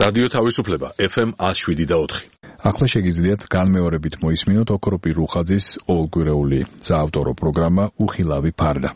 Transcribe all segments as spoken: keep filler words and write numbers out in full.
რადიო თავისუფლება ეფ ემ one oh seven და four. ახლა შეგიძლიათ განმეორებით მოისმინოთ ოქროპირ რუხაძის ორგვირეული საავტორო პროგრამა უხილავი ფარდა.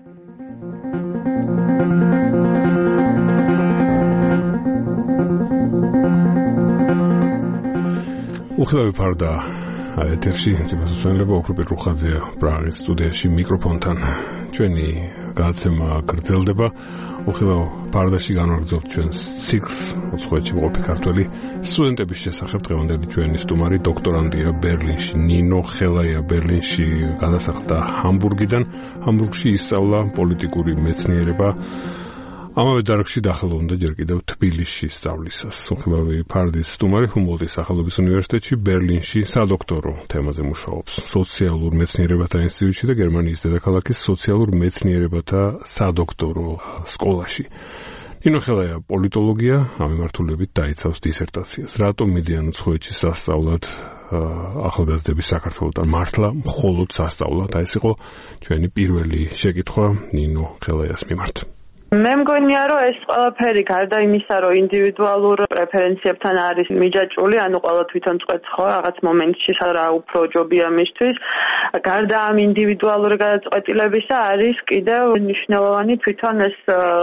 უხილავი ფარდა ეთერში ძიმასწავლება ოქროპირ რუხაძე პრაღის სტუდიაში მიკროფონთან. ჩვენი გადაცემა გრძელდება. უხილავ ფარდაში განვაგრძობთ ჩვენს ციკლს უცხოეთში მყოფი ქართველი სტუდენტების შესახებ. დღევანდელი ჩვენი სტუმარი დოქტორანტია ბერლინში, ნინო ხელაია. ბერლინში გადასახლდა ჰამბურგიდან. ჰამბურგში ისწავლა პოლიტიკური მეცნიერება. ამავე დარგში დაახლოვდა ჯერ კიდევ თბილისში სწავლისას. უხილავი ფარდის სტუმარი ჰუმბოლდტის სახელობის უნივერსიტეტში ბერლინში სადოქტორო თემაზე მუშაობს. სოციალურ მეცნიერებათა ინსტიტუტში და გერმანიის დედაქალაქის სოციალურ მეცნიერებათა სადოქტორო სკოლაში. ნინო ხელაია პოლიტოლოგია, ამ მიმართულებით დაიცავს დისერტაციას. რატომ მიდიან უცხოეთში სასწავლად ახალგაზრდების საქართველოსთან მართლა მხოლოდ სასწავლად? აი ეს იყო ჩვენი პირველი შეკითხვა ნინო ხელაიას მიმართ. მე მგონია, რომ ეს ყველაფერი გარდა იმისა, რომ ინდივიდუალურ პრეფერენციებთან არის მიჯაჭვული, ანუ ყველა თვითონ წყვეტს ხო რაღაც მომენტში რა უფრო ჯობია მისთვის. გარდა ამ ინდივიდუალური გადაწყვეტილებისა არის კიდევ მნიშვნელოვანი თვითონ ეს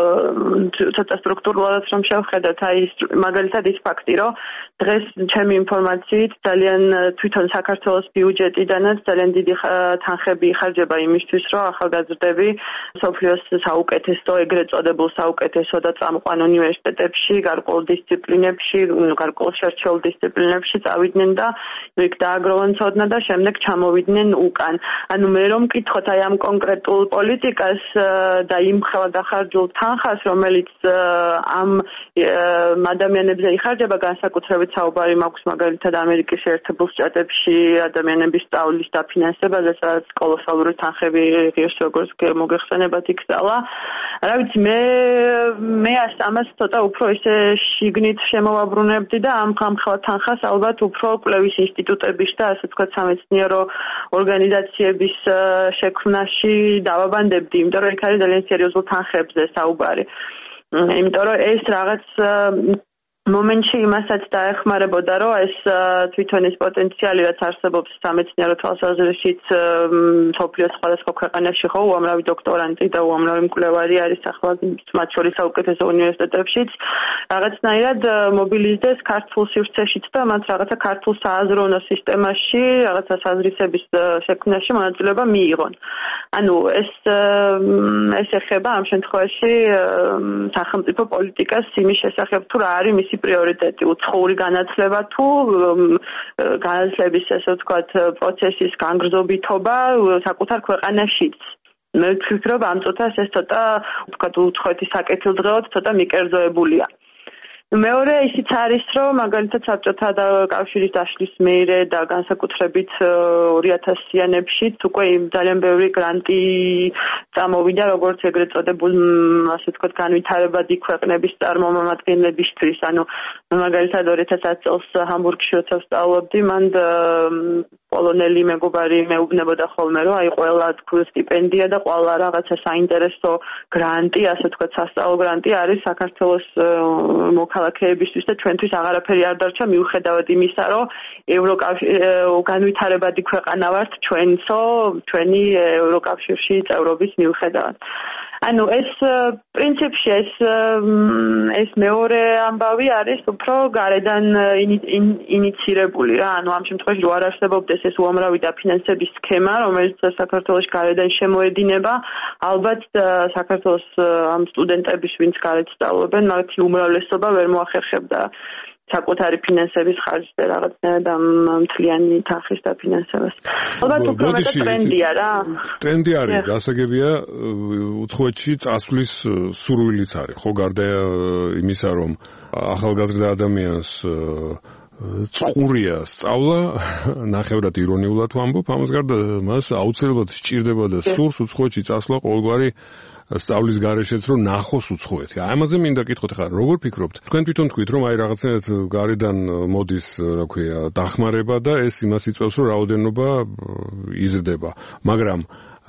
ცოტა სტრუქტურულად რომ შევხედოთ, აი მაგალითად ის ფაქტი, რომ დღეს ჩემი ინფორმაციით ძალიან თვითონ საქართველოს ბიუჯეტიდანაც ძალიან დიდი თანხები იხარჯება იმისთვის, რომ ახალგაზრდები სოფლიოს საუკეთესო ეგრეთ წოდებულ საუკეთესო და წამყვან უნივერსიტეტებში, გარკვეულ დისციპლინებში, გარკვეულ შერჩეულ დისციპლინებში წავიდნენ და იქ დააგროვონ ცოდნა და შემდეგ ჩამოვიდნენ უკან. ანუ მე რომ მკითხოთ აი ამ კონკრეტულ პოლიტიკას და იმ ხელადახარჯულ თანხას, რომელიც ამ ადამიანებზე იხარჯება, განსაკუთრებით საუბარი მაქვს მაგალითად ამერიკის შეერთებულ შტატებში ადამიანების სწავლის დაფინანსებაზე, სადაც კოლოსალური თანხები ღირს როგორც მოგეხსენებათ იქ ძალა. რა ვიცი, მე მე ამას ცოტა უფრო ისე შიგნით შემოვაბრუნებდი და ამ ხამხელად თანხას ალბათ უფრო კვლევის ინსტიტუტების და ასე ვთქვათ სამეცნიერო ორგანიზაციების შექმნაში დავაბანდებდი, იმიტომ რომ იქ არის ძალიან სერიოზულ თანხებზე საუბარი. იმიტომ რომ ეს რაღაც მომენტში იმასაც დაეხმარებოდა, რომ ეს თვითონ ეს პოტენციალი, რაც არსებობს სამეცნიერო თვალსაზრისით მსოფლიოს სხვადასხვა ქვეყანაში, ხო, უამრავი დოქტორანტი და უამრავი მკვლევარი არის ახლა მათ შორის საუკეთესო უნივერსიტეტებშიც, რაღაცნაირად მობილიზდეს ქართულ სივრცეშიც და მათ რაღაცა ქართულ სააზროვნო სისტემაში, რაღაცა საზრისების შექმნაში მონაწილეობა მიიღონ. ანუ ეს ეს ეხება ამ შემთხვევაში სახელმწიფო პოლიტიკას იმის შესახებ, თუ რა არის მისი პრიორიტეტი, უცხოური განათლება თუ განათლების ასე ვთქვათ პროცესის განგრძობითობა საკუთარ ქვეყანაშიც. მე ვფიქრობ ამ წუთას ეს ცოტა ვთქვათ უცხოეთის საკეთილდღეოდ ცოტა მიკერძოებულია. მეორე ისიც არის, რომ მაგალითად საბჭოთა კავშირის დაშლის მერე და განსაკუთრებით ორი ათასიანებშიც უკვე ძალიან ბევრი გრანტი წამოვიდა, როგორც ეგრეთ წოდებულ ასე ვთქვათ განვითარებადი ქვეყნების წარმომადგენლებისთვის. ანუ მაგალითად ორი ათას ათი წელს ჰამბურგში როცა ვსწავლობდი, მან პოლონელი მეგობარი მეუბნებოდა ხოლმე, რომ აი ყველა თქვენ სტიპენდია და ყველა რაღაცა საინტერესო გრანტი, ასე ვთქვათ სასწავლო გრანტი არის საქართველოს მოქალაქეებისთვის და ჩვენთვის აღარაფერი არ დარჩა მიუხედავად იმისა, რომ ევროკავშირი განვითარებადი ქვეყანა ვართ ჩვენცო, ჩვენი ევროკავშირში წევრობის მიუხედავად. ანუ ეს პრინციპში ეს ეს მეორე ამბავი არის უფრო გარედან ინიცირებული რა. ანუ ამ შემთხვევაში რო არ არსებობდეს ეს უამრავი დაფინანსების სქემა, რომელიც საქართველოში გარედან შემოედინება, ალბათ საქართველოს ამ სტუდენტების, ვინც გარეთ სწავლობენ, მათი უმრავლესობა ვერ მოახერხებდა საკუთარი ფინანსების ხარჯს და რაღაცნაირად ამ მთლიანი თანხის დაფინანსებას. ალბათ უფრო მეტად ტრენდია რა. ტრენდი არის, გასაგებია, უცხოეთში წასვლის სურვილიც არის. ხო, გარდა იმისა, რომ ახალგაზრდა ადამიანს წყურია სწავლა, ნახევრად ირონიულად ვამბობ, ამას გარდა მას აუცილებლად სჭირდება და სურს უცხოეთში წასვლა ყოველგვარი სწავლის გარეშეც რომ ნახოს უცხოეთი. აი ამაზე მინდა გითხოთ ახლა, როგორ ფიქრობთ? თქვენ თვითონ თქვით, რომ აი რაღაცნაირად გარედან მოდის, რა ქვია, დახმარება და ეს იმას იწვევს, რომ რაოდენობა იზრდება. მაგრამ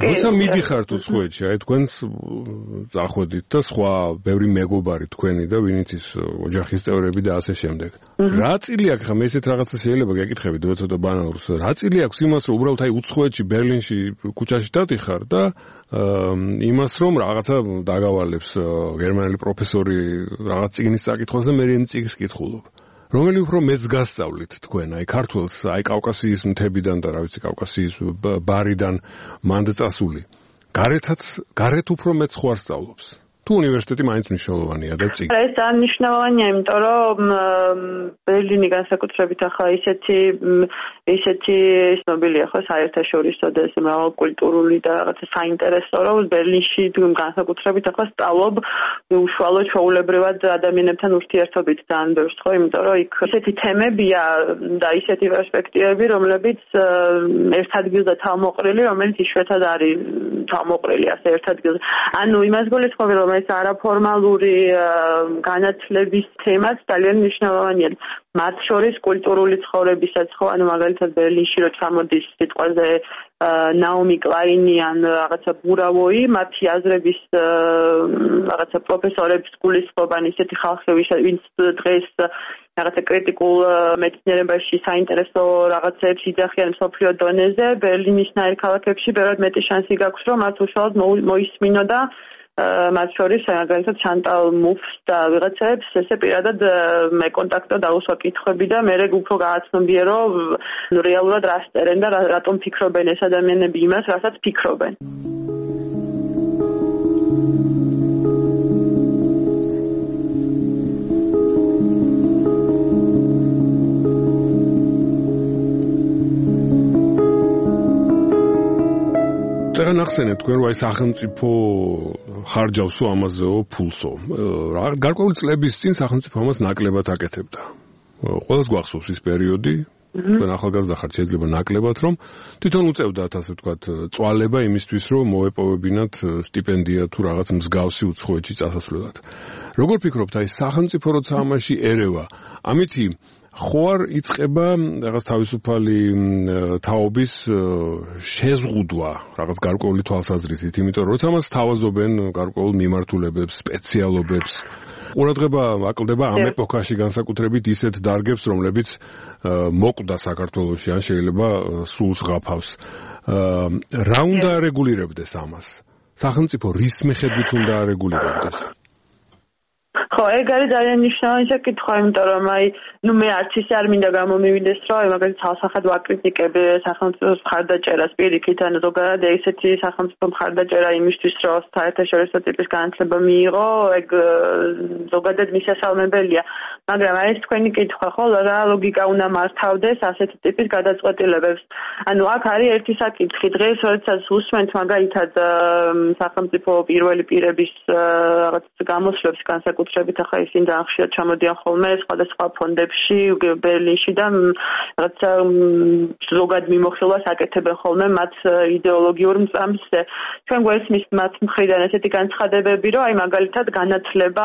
როცა მიდიხართ უცხოეთში, აი თქვენს წახვედით და სხვა ბევრი მეგობარი თქვენი და ვინიც ის ოჯახის წევრები და ასე შემდეგ. რა წილი აქვს ხა მე ესეთ რაღაცა შეიძლება გეკითხებით და ცოტა ბანალურს. რა წილი აქვს იმას რომ უბრალოდ აი უცხოეთში ბერლინში ქუჩაში დადიხარ და იმას რომ რაღაცა დაგავალებს გერმანელი პროფესორი რაღაც წიგნის წაკითხვას და მე იმ წიგნს კითხულობ. რომელი უფრო მეც გასწავლით თქვენ, აი ქართულს, აი კავკასიის მთებიდან და რა ვიცი კავკასიის ბარიდან მანდ წასული. გარეთაც, გარეთ უფრო მეც ხო არ სწავლობს. თუ უნივერსიტეტი მაინც მნიშვნელოვანია და წიგნი. ეს ძალიან მნიშვნელოვანია, იმიტომ რომ ბერლინი განსაკუთრებით ახლა ისეთი ისეთი ცნობილია ხო საერთაშორისო და ეს მრავალკულტურული და რაღაცა საინტერესო რომ ბერლინში განსაკუთრებით ახლა სწავლობ უშუალოდ ჩვეულებრივად ადამიანებთან ურთიერთობით ძალიან ბევრს ხო, იმიტომ რომ იქ ისეთი თემებია და ისეთი პერსპექტივები, რომლებიც ერთ ადგილზე თავმოყრილი, რომელიც იშვიათად არის თავმოყრილი ასე ერთ ადგილზე. ანუ იმას გულისხმობ რომ ეს არაფორმალური განათლების თემაც ძალიან მნიშვნელოვანია. მათ შორის კულტურული ცხოვრებისაც ხო, ანუ მაგალითად ბერლინში რო ჩამოდის სიტყვაზე ნაომი კლაინი ან რაღაცა ბურავოი, მათი აზრების რაღაცა პროფესორებს გულისხმობენ ისეთი ხალხი, ვინც დღეს რაღაცა კრიტიკულ მეცნიერებაში საინტერესო რაღაცებს იძახიან მსოფლიო დონეზე, ბერლინისნაირ ქალაქებში ბევრად მეტი შანსი გაქვს, რომ მათ უშუალოდ მოისმინო და მათ შორის მაგალითად შანტალ მუფს და ვიღაცებს ესე პირადად მე კონტაქტო დაუსვა კითხვები და მე უფრო გააცნობიერო რეალურად რა სტერენ და რატომ ფიქრობენ ეს ადამიანები იმას, რასაც ფიქრობენ. წერან ახსენეთ თქვენ რომ აი სახელმწიფო ხარჯავსო ამაზეო ფულსო. გარკვეული წლების წინ სახელმწიფო ამას ნაკლებად აკეთებდა. ყველას გვახსოვს ის პერიოდი, თქვენ ახალგაზრდა ხართ შეიძლება ნაკლებად რომ თვითონ უწევდათ ასე ვთქვათ წვალება იმისთვის რომ მოეპოვებინათ სტიპენდია თუ რაღაც მსგავსი უცხოეთში წასასვლელად. როგორ ფიქრობთ აი სახელმწიფო როცა ამაში ერევა, ამითი ხო არ იწყება რაღაც თავისუფალი თაობის შეზღუდვა რაღაც გარკვეული თვალსაზრისით, იმიტომ რომ როცა მას თავაზობენ გარკვეულ მიმართულებებს, სპეციალობებს, ყურადღება აკლდება ამ ეპოქაში განსაკუთრებით ისეთ დარგებს, რომლებიც მოკვდა საქართველოში ან შეიძლება სულს ღაფავს. რა უნდა არეგულირებდეს ამას? სახელმწიფო რის მიხედვით უნდა არეგულირებდეს? ხო, ეგ არის ძალიან მნიშვნელოვანი საკითხვა, იმიტომ რომ აი, ნუ მე არც ისე არ მინდა გამომივიდეს, რომ აი მაგალითად თავსახად ვაკრიტიკებ სახელმწიფოს მხარდაჭერას პირიქით, ანუ ზოგადად ესეთი სახელმწიფო მხარდაჭერა იმისთვის, რომ საერთაშორისო ტიპის განათლება მიიღო, ეგ ზოგადად მისასალმებელია. მაგრამ აი ეს თქვენი კითხვა, ხო, რა ლოგიკა უნდა მართავდეს ასეთი ტიპის გადაწყვეტილებებს. ანუ აქ არის ერთი საკითხი, დღეს როდესაც უსმენთ მაგალითად სახელმწიფო პირველი პირების რაღაც გამოსვლებს განსაკუთრებით ახლა ისინი ხშირად ჩამოდიან ხოლმე სხვადასხვა ფონდებში ბერლინში და რაღაცა ზოგად მიმოხილვას აკეთებენ ხოლმე მათ იდეოლოგიურ მწამსზე. ჩვენ გვესმის მათ მხრიდან ესეთი განცხადებები, რომ აი მაგალითად განათლება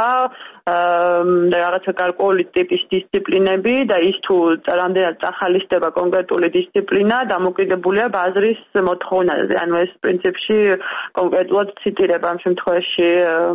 და რაღაცა გარკვეული ტიპის დისციპლინები და ის თუ რამდენად წახალისდება კონკრეტული დისციპლინა დამოკიდებულია ბაზრის მოთხოვნაზე. ანუ ეს პრინციპში კონკრეტულად ციტირებ ამ შემთხვევაში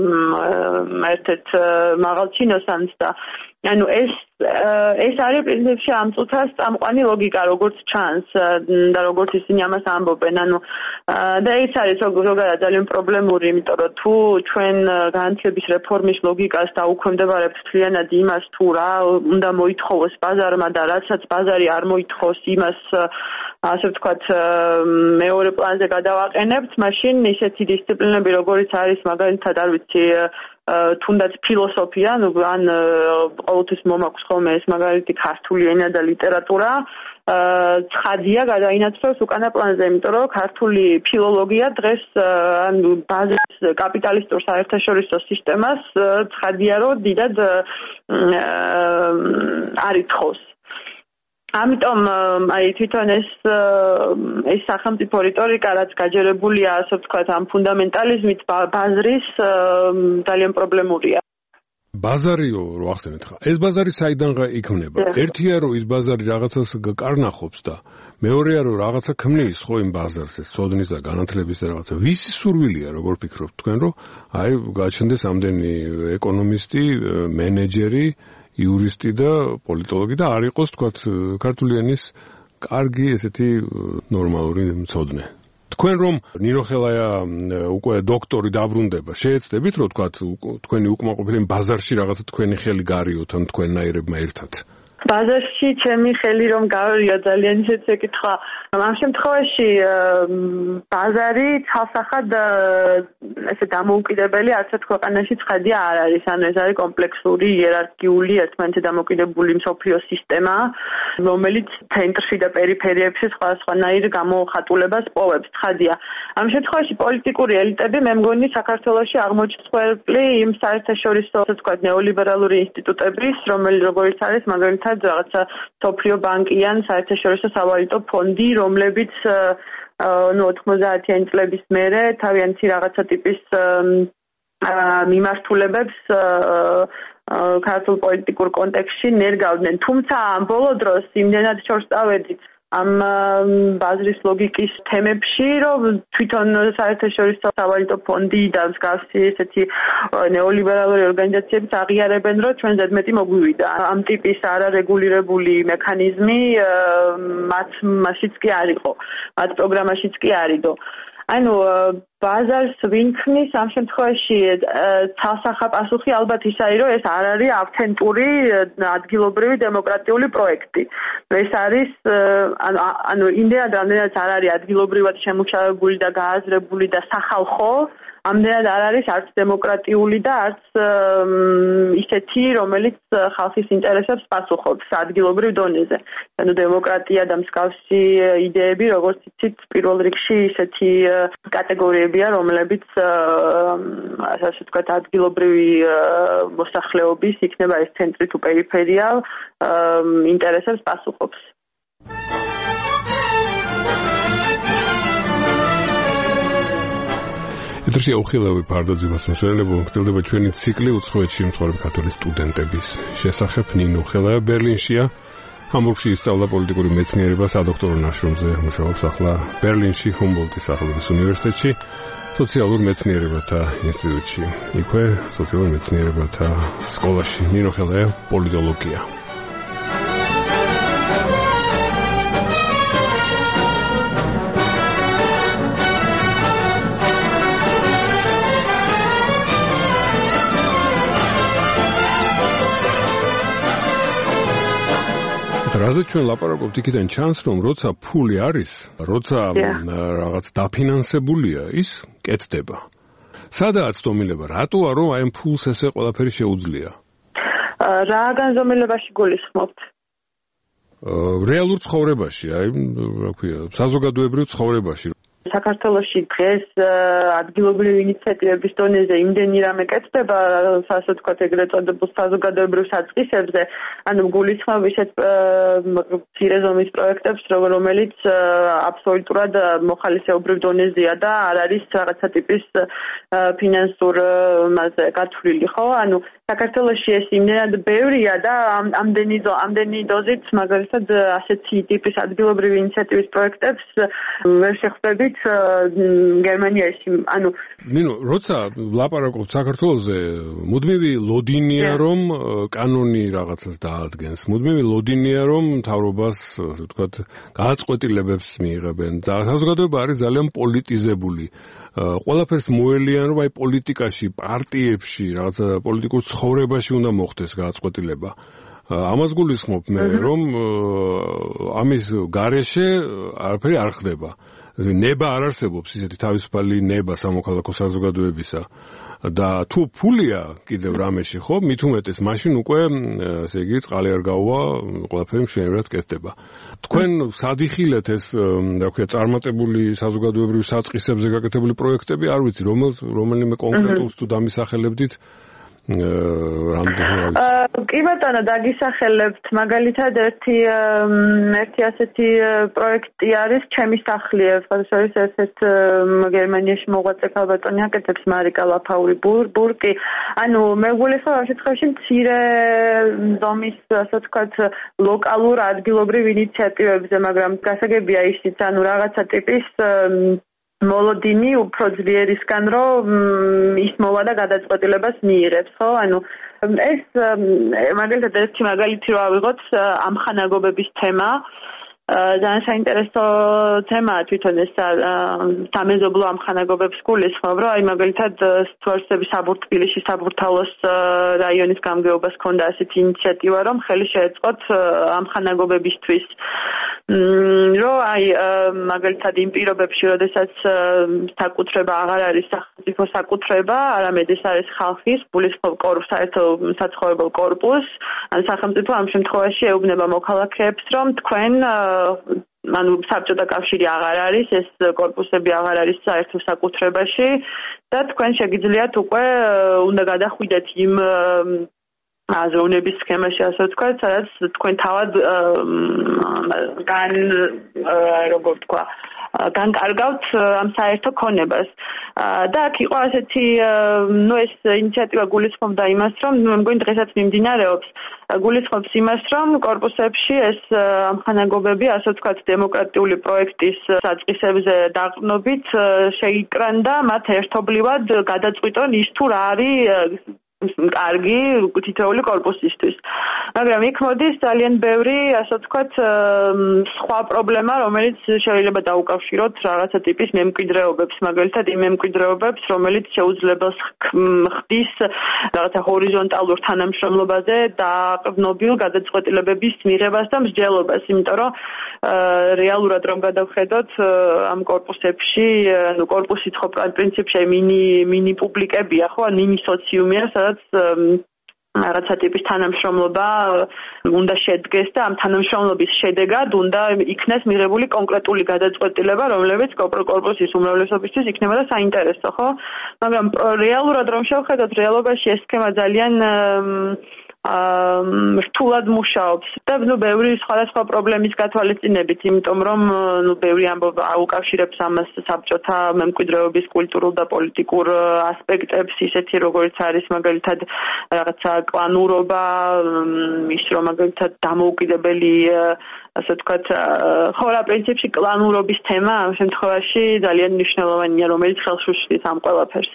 ერთ-ერთ მაღალჩინოსანს და ანუ ეს ეს არის პრინციპში ამ წუთას წამყვანი ლოგიკა, როგორც ჩანს და როგორც ისინი ამას ამბობენ. ანუ და ეს არის ზოგადად ძალიან პრობლემური, იმიტომ რომ თუ ჩვენ განათლების რეფორმის ლოგიკას დაუქვემდებარებთ მთლიანად იმას, თუ რა უნდა მოითხოვოს ბაზარმა და რასაც ბაზარი არ მოითხოვს, იმას ასე ვთქვათ მეორე პლანზე გადავაყენებთ, მაშინ ისეთი დისციპლინები, როგორიც არის მაგალითად არ ვიცი თუნდაც ფილოსოფია, ანუ ან ყოველთვის მომაქვს ხოლმე ეს მაგალითი ქართული ენა და ლიტერატურა, ცხადია გადაინაცვლოს უკანა პლანზე, იმიტომ რომ ქართული ფილოლოგია დღეს ანუ ბაზის კაპიტალისტურ საერთაშორისო სისტემას ცხადია რომ დიდად არ ითხოვს. ამიტომ აი თვითონ ეს ეს სახელმწიფო რიტორიკა, რაც გაჯერებულია ასე ვთქვათ ამ ფუნდამენტალიზმით ბაზრის ძალიან პრობლემურია. ბაზარიო რო ახსენეთ ხა, ეს ბაზარი საიდანღა იქმნება? ერთია რომ ის ბაზარი რაღაცას კარნახობს და მეორეა რომ რაღაცა ქმნის ხო იმ ბაზარს ეს ცოდნის და განათლების და რაღაცა ვისი სურვილია როგორ ფიქრობთ თქვენ რომ აი გაჩნდეს ამდენი ეკონომისტი, მენეჯერი, იურისტი და პოლიტოლოგი და არ იყოს თქვათ ქართული ენის კარგი ესეთი ნორმალური მცოდნე. თქვენ რომ ნინო ხელაია უკვე დოქტორი დაბრუნდება, შეეცდებით რომ თქვათ თქვენი უკმაყოფილე ბაზარში რაღაცა თქვენი ხელი გარიოთ ან თქვენნაირებმა ერთად? ბაზარში ჩემი ხელი რომ გავარია ძალიან ისეთ ეკითხვა. ამ შემთხვევაში ბაზარი ცალსახად ესე დამოუკიდებელი არც ერთ ქვეყანაში ცხადია არ არის. ანუ ეს არის კომპლექსური, იერარქიული, ერთმანეთზე დამოკიდებული მსოფლიო სისტემა, რომელიც ცენტრში და პერიფერიებში სხვადასხვანაირ გამოხატულებას პოვებს. ცხადია. ამ შემთხვევაში პოლიტიკური ელიტები მე მგონი საქართველოში აღმოჩნდა იმ საერთაშორისო ასე ვთქვათ ნეოლიბერალური ინსტიტუტების, რომელიც როგორც არის მაგალითად რაღაცა სოფლიო ბანკი ან საერთაშორისო სავალუტო ფონდი, რომლებიც ნუ ოთხმოცდაათიანი წლების მერე თავიანთი რაღაცა ტიპის მიმართულებებს ქართულ პოლიტიკურ კონტექსტში ნერგავდნენ. თუმცა ამ ბოლო დროს იმდენად შორს წავედით ამ ბაზრის ლოგიკის თემებში, რომ თვითონ საერთაშორისო სავალუტო ფონდი და მსგავსი ესეთი ნეოლიბერალური ორგანიზაციებიც აღიარებენ, რომ ჩვენ ზედმეტი მოგვივიდა. ამ ტიპის არარეგულირებული მექანიზმი მათ მასიც კი არ იყო, მათ პროგრამაშიც კი არ იყო. ანუ ბაზარს ვინ ქმნის ამ შემთხვევაში ცალსახა პასუხი ალბათ ისაა, რომ ეს არ არის ავთენტური ადგილობრივი დემოკრატიული პროექტი. ეს არის ანუ იმდენად რამდენად არ არის ადგილობრივად შემუშავებული და გააზრებული და სახალხო, ამდენად არ არის არც დემოკრატიული და არც ისეთი, რომელიც ხალხის ინტერესებს პასუხობს ადგილობრივ დონეზე. ანუ დემოკრატია და მსგავსი იდეები, როგორც იცით, პირველ რიგში ისეთი კატეგორიებია, რომლებიც ასე ვთქვათ, ადგილობრივი მოსახლეობის, იქნება ეს ცენტრი თუ პერიფერია, ინტერესებს პასუხობს. ეთერში უხილავი ფარდაძის მოსვენებო გრძელდება ჩვენი ციკლი უცხოეთში მცხოვრები ქართველი სტუდენტების შესახებ. ნინო ხელაია ბერლინშია, ჰამბურგში ისწავლა პოლიტიკური მეცნიერება, სადოქტორო ნაშრომზე მუშაობს ახლა ბერლინში ჰუმბოლდტის სახელობის უნივერსიტეტში სოციალურ მეცნიერებათა ინსტიტუტში. იქვე სოციალურ მეცნიერებათა სკოლაში. ნინო ხელაია პოლიტოლოგია. რაზეც ჩვენ ლაპარაკობთ, იქიდან ჩანს, რომ როცა ფული არის, როცა რაღაც დაფინანსებულია, ის კეთდება. სადაა ცდომილება? რატოა რომ აი ამ ფულს ესე ყველაფერი შეუძლია? რა განზომილებაში გულისხმობთ? რეალურ ცხოვრებაში, აი, რა ქვია, საზოგადოებრივ ცხოვრებაში. საქართველოში დღეს ადგილობრივი ინიციატივების დონეზე იმდენი რამე კეთდება, ასე ვთქვათ, ეგრეთ წოდებულ საზოგადოებრივ საწყისებზე, ანუ გულისხმობ ისეთ მცირე ზომის პროექტებს, რომელიც აბსოლუტურად მოხალისეობრივ დონეზეა და არ არის რაღაცა ტიპის ფინანსურ მასზე გათვლილი, ხო? ანუ საქართველოში ეს იმდენად ბევრია და ამდენი ამდენი დოზით, მაგალითად, ასეთი ტიპის ადგილობრივი ინიციატივის პროექტებს ვერ შეხვდებით გერმანიაში. ანუ ნინო, როცა ლაპარაკობთ საქართველოზე, მუდმივი ლოდინია, რომ კანონი რაღაცას დაადგენს. მუდმივი ლოდინია, რომ მთავრობას, ასე ვთქვათ, გააწყვეტილებებს მიიღებენ. საზოგადოება არის ძალიან პოლიტიზებული. ყველაფერს მოელიან, რომ აი პოლიტიკაში, პარტიებში, რაღაცა პოლიტიკურ ცხოვრებაში უნდა მოხდეს გააწყვეტილება. ამას გულისხმობ მე, რომ ამის გარეშე არაფერი არ ხდება. ნება არ არსებობს ისეთი თავისუფალი ნება სამოქალაქო საზოგადოებისა და თუ ფულია კიდევ რამეში ხო მით უმეტეს მაშინ უკვე ესე იგი წყალი არ გაუვა ყველაფერი მშვენივრად კეთდება. თქვენ სადიხილეთ ეს რა ქვია წარმატებული საზოგადოებრივი საწყისებზე გაკეთებული პროექტები არ ვიცი რომელ რომელიმე კონკრეტულს თუ დამისახელებდით რამდენი კი ბატონო დაგისახელებთ მაგალითად ერთი ერთი ასეთი პროექტი არის ჩემი სახლი ეს ერთ გერმანიაში მოღვაწე ქალბატონი აკეთებს მარიკა ლაფაური ბურკი ანუ მე გულისხმობ ამ შემთხვევაში მცირე ზომის ასე ვთქვათ ლოკალურ ადგილობრივ ინიციატივებზე მაგრამ გასაგებია ისიც ანუ რაღაცა ტიპის მოლოდინი უფრო ძლიერისგან რომ ის მოვა და გადაწყვეტილებას მიიღებს ხო ანუ ეს მაგალითად ერთი მაგალითი რა ავიღოთ ამხანაგობების თემა ძალიან საინტერესო თემაა თვითონ ეს სამეზობლო ამხანაგობებს გულისხმობ რომ აი მაგალითად თვალსების საბურთბილისში საბურთალოს რაიონის გამგეობას ჰქონდა ასეთი ინიციატივა რომ ხელი შეეწყოთ ამხანაგობებისთვის რომ აი მაგალითად იმ პირობებში როდესაც საკუთრება აღარ არის სახელმწიფო საკუთრება არამედ ეს არის ხალხის გულისხმობ საერთო საცხოვრებელ კორპუსს ან სახელმწიფო ამ შემთხვევაში ეუბნება მოქალაქეებს რომ თქვენ ანუ საბჭოთა კავშირი აღარ არის ეს კორპუსები აღარ არის საერთო საკუთრებაში და თქვენ შეგიძლიათ უკვე უნდა გადახვიდეთ იმ აზროვნების სქემაში ასე ვთქვათ სადაც თქვენ თავად გან როგორ ვთქვა განკარგავთ ამ საერთო ქონებას და აქ იყო ასეთი ნუ ეს ინიციატივა გულისხმობდა იმას რომ მე მგონი დღესაც მიმდინარეობს გულისხმობს იმას რომ კორპუსებში ეს ამხანაგობები ასე ვთქვათ დემოკრატიული პროექტის საწყისებზე დაყრდნობით შეიკრან და მათ ერთობლივად გადაწყვიტონ ის თუ რა არის კარგი თითოეული კორპუსისთვის. მაგრამ იქ მოდის ძალიან ბევრი, ასე ვთქვათ, სხვა პრობლემა, რომელიც შეიძლება დაუკავშიროთ რაღაცა ტიპის მემკვიდრეობებს, მაგალითად იმ მემკვიდრეობებს, რომელიც შეუძლებელს ხდის რაღაცა ჰორიზონტალურ თანამშრომლობაზე დაყრდნობილ გადაწყვეტილებების მიღებას და მსჯელობას, იმიტომ რომ რეალურად რომ გადავხედოთ ამ კორპუსებში, ანუ კორპუსი ხო პრინციპში მინი მინი პუბლიკებია, ხო, მინი სოციუმია, სადაც რაღაცა ტიპის თანამშრომლობა უნდა შედგეს და ამ თანამშრომლობის შედეგად უნდა იქნეს მიღებული კონკრეტული გადაწყვეტილება, რომლებიც კორპუსის უმრავლესობისთვის იქნებოდა საინტერესო, ხო? მაგრამ რეალურად რომ შევხედოთ, რეალობაში ეს სქემა ძალიან რთულად მუშაობს და ნუ ბევრი სხვადასხვა პრობლემის გათვალისწინებით, იმიტომ რომ ნუ ბევრი ამბობა აუკავშირებს ამას საბჭოთა მემკვიდრეობის კულტურულ და პოლიტიკურ ასპექტებს, ისეთი როგორც არის მაგალითად რაღაცა კლანურობა, ის რომ მაგალითად დამოუკიდებელი ასე ვთქვათ, ხო რა პრინციპში კლანურობის თემა ამ შემთხვევაში ძალიან მნიშვნელოვანია, რომელიც ხელს უშლის ამ ყველაფერს.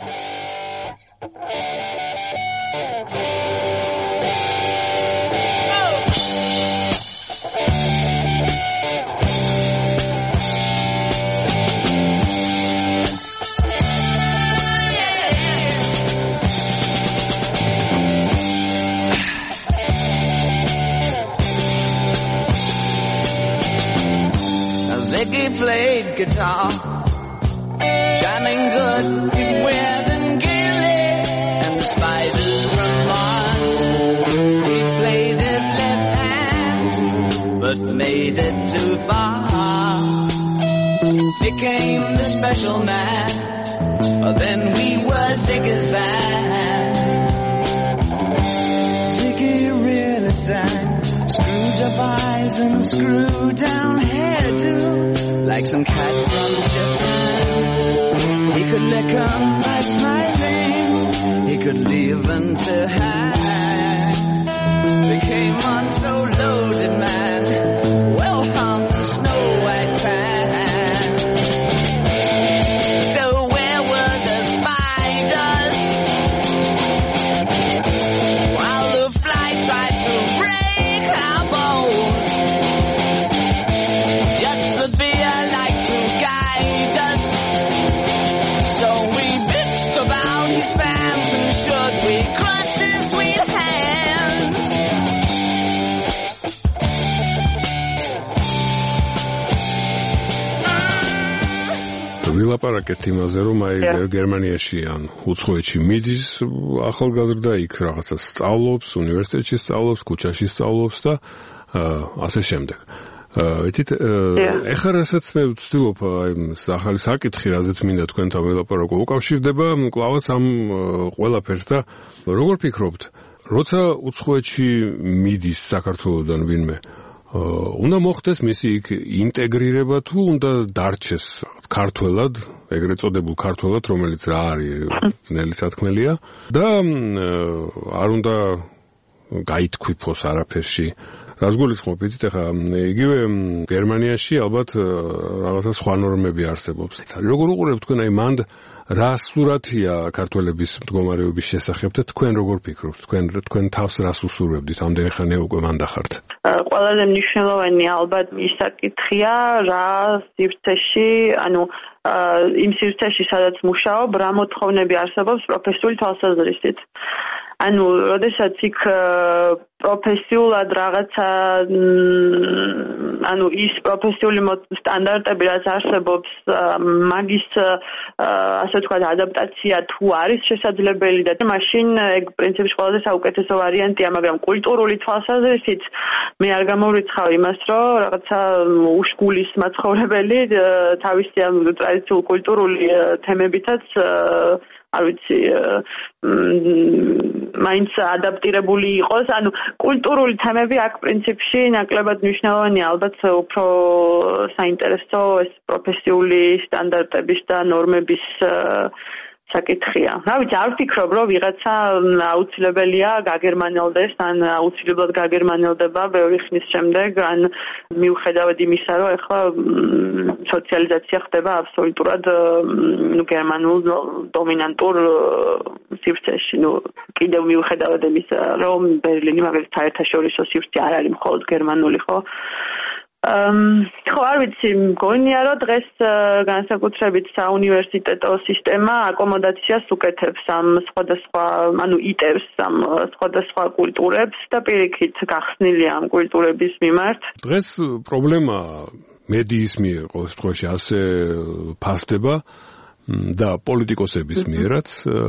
Ziggy played guitar, jamming good with Weird and Gilly, and the Spiders Romance. He played it left hand, but made it too far. Became the special man, then we were Ziggy's band. Ziggy really sang, screwed up eyes and screwed down hairdo, like some cat from Japan. He could lick on by smiling, he could leave them to hang. Became on so loaded man, well hung in snow white tan. So where were the spiders while the fly tried to break our bones? Just the fear like to guide us, so we bitched about his fans, and should we crush his sweet hands? ვილაპარაკეთ იმაზე, რომ აი გერმანიაში ან უცხოეთში მიდის ახალგაზრდა, იქ რაღაცა სწავლობს, უნივერსიტეტში სწავლობს, ქუჩაში სწავლობს და ასე შემდეგ. იცით, ეხლა რასაც მე ვცდილობ აი ახალი საკითხი, რაზეც მინდა თქვენთან ველაპარაკო, უკავშირდება კლავაც ამ ყველაფერს და როგორ ფიქრობთ, როცა უცხოეთში მიდის საქართველოსდან ვინმე, უნდა მოხდეს მისი იქ ინტეგრირება თუ უნდა დარჩეს ქართველად, ეგრეთ წოდებულ ქართველად, რომელიც რა არის, ძნელი სათქმელია და არ უნდა გაითქვიფოს არაფერში. რას გულისხმობ, იცით, ახლა იგივე გერმანიაში ალბათ რაღაცა სხვა ნორმები არსებობს. როგორ უყურებთ თქვენ აი მანდ რა სურათია ქართველების მდგომარეობის შესახებ და თქვენ როგორ ფიქრობთ? თქვენ თქვენ თავს რას უსურვებდით? ამდენი ხანია უკვე მანდა ხართ. ყველაზე მნიშვნელოვანი ალბათ ის საკითხია, რა სივრცეში, ანუ იმ სივრცეში, სადაც მუშაობ, რა მოთხოვნები არსებობს პროფესიული თვალსაზრისით. ანუ, როდესაც იქ პროფესიულად რაღაცა, ანუ ის პროფესიული სტანდარტები, რაც არსებობს, მაგის, ასე ვთქვათ, ადაპტაცია თუ არის შესაძლებელი და მაშინ ეგ პრინციპში ყველაზე საუკეთესო ვარიანტია, მაგრამ კულტურული თვალსაზრისით მე არ გამოვრიცხავ იმას, რომ რაღაცა უშკულის მაცხოვრებელი თავისი ამ ტრადიციულ კულტურული თემებითაც არ ვიცი, მაინც ადაპტირებული იყოს, ანუ კულტურული თემები აქ პრინციპში ნაკლებად მნიშვნელოვანია, ალბათ უფრო საინტერესო ეს პროფესიული სტანდარტების და ნორმების საკითხია. რა ვიცი, არ ვფიქრობ, რომ ვიღაცა აუცილებელია გაგერმანელდეს, ან აუცილებლად გაგერმანელდება ბევრი ხნის შემდეგ, ან მიუხედავად იმისა, რომ ეხლა სოციალიზაცია ხდება აბსოლუტურად გერმანულ დომინანტურ სივრცეში. ნუ კიდევ მიუხედავად იმისა, რომ ბერლინი მაგალითად საერთაშორისო სივრცე არ არის მხოლოდ გერმანული, ხო? ხო, არ ვიცი, მგონია, რომ დღეს განსაკუთრებით საუნივერსიტეტო სისტემა აკომოდაციას უკეთებს ამ სხვადასხვა, ანუ იტევს ამ სხვადასხვა კულტურებს და პირიქით გახსნილია ამ კულტურების მიმართ. დღეს პრობლემა მედიის მიერ ყოველ შემთხვევაში ასე ფასდება და პოლიტიკოსების მიერაც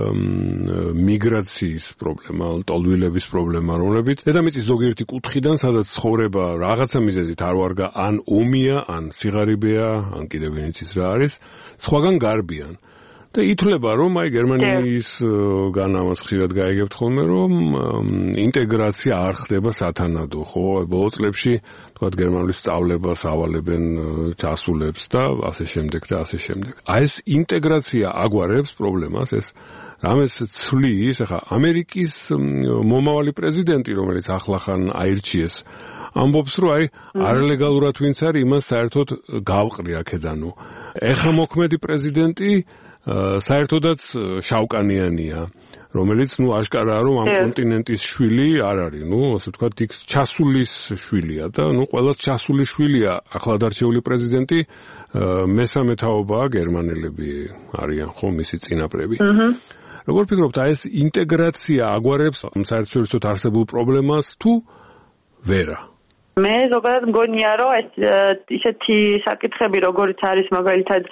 მიგრაციის პრობლემა, ტოლვილების პრობლემა, რომლებიც დედამიწის ზოგიერთი კუთხიდან, სადაც ცხოვრება რაღაცა მიზეზით არ ვარგა, ან ომია, ან სიღარიბეა, ან კიდევ ვინც ის რა არის, სხვაგან გარბიან. და ითვლება, რომ აი გერმანიის განამას ხშირად გაიგებთ ხოლმე, რომ ინტეგრაცია არ ხდება სათანადო, ხო? ბოლო წლებში თქვათ გერმანული სწავლებას ავალებენ ჩასულებს და ასე შემდეგ და ასე შემდეგ. აი ეს ინტეგრაცია აგვარებს პრობლემას, ეს რამეს ცვლის, ახლა ამერიკის მომავალი პრეზიდენტი, რომელიც ახლახან აირჩიეს, ამბობს, რომ აი არალეგალურად ვინც არის, იმას საერთოდ გავყრი აქედანო. ეხლა მოქმედი პრეზიდენტი საერთოდაც შავკანიანია, რომელიც ნუ აშკარაა, რომ ამ კონტინენტის შვილი არ არის, ნუ ასე ვთქვათ, იქ ჩასულის შვილია და ნუ ყველას ჩასული შვილია. ახლად არჩეული პრეზიდენტი მესამე თაობაა, გერმანელები არიან, ხო, მისი წინაპრები. როგორ ფიქრობთ, აი ეს ინტეგრაცია აგვარებს საერთაშორისოდ არსებულ პრობლემას თუ ვერა? მე ზოგადად მგონია, რომ ეს ისეთი საკითხები, როგორიც არის მაგალითად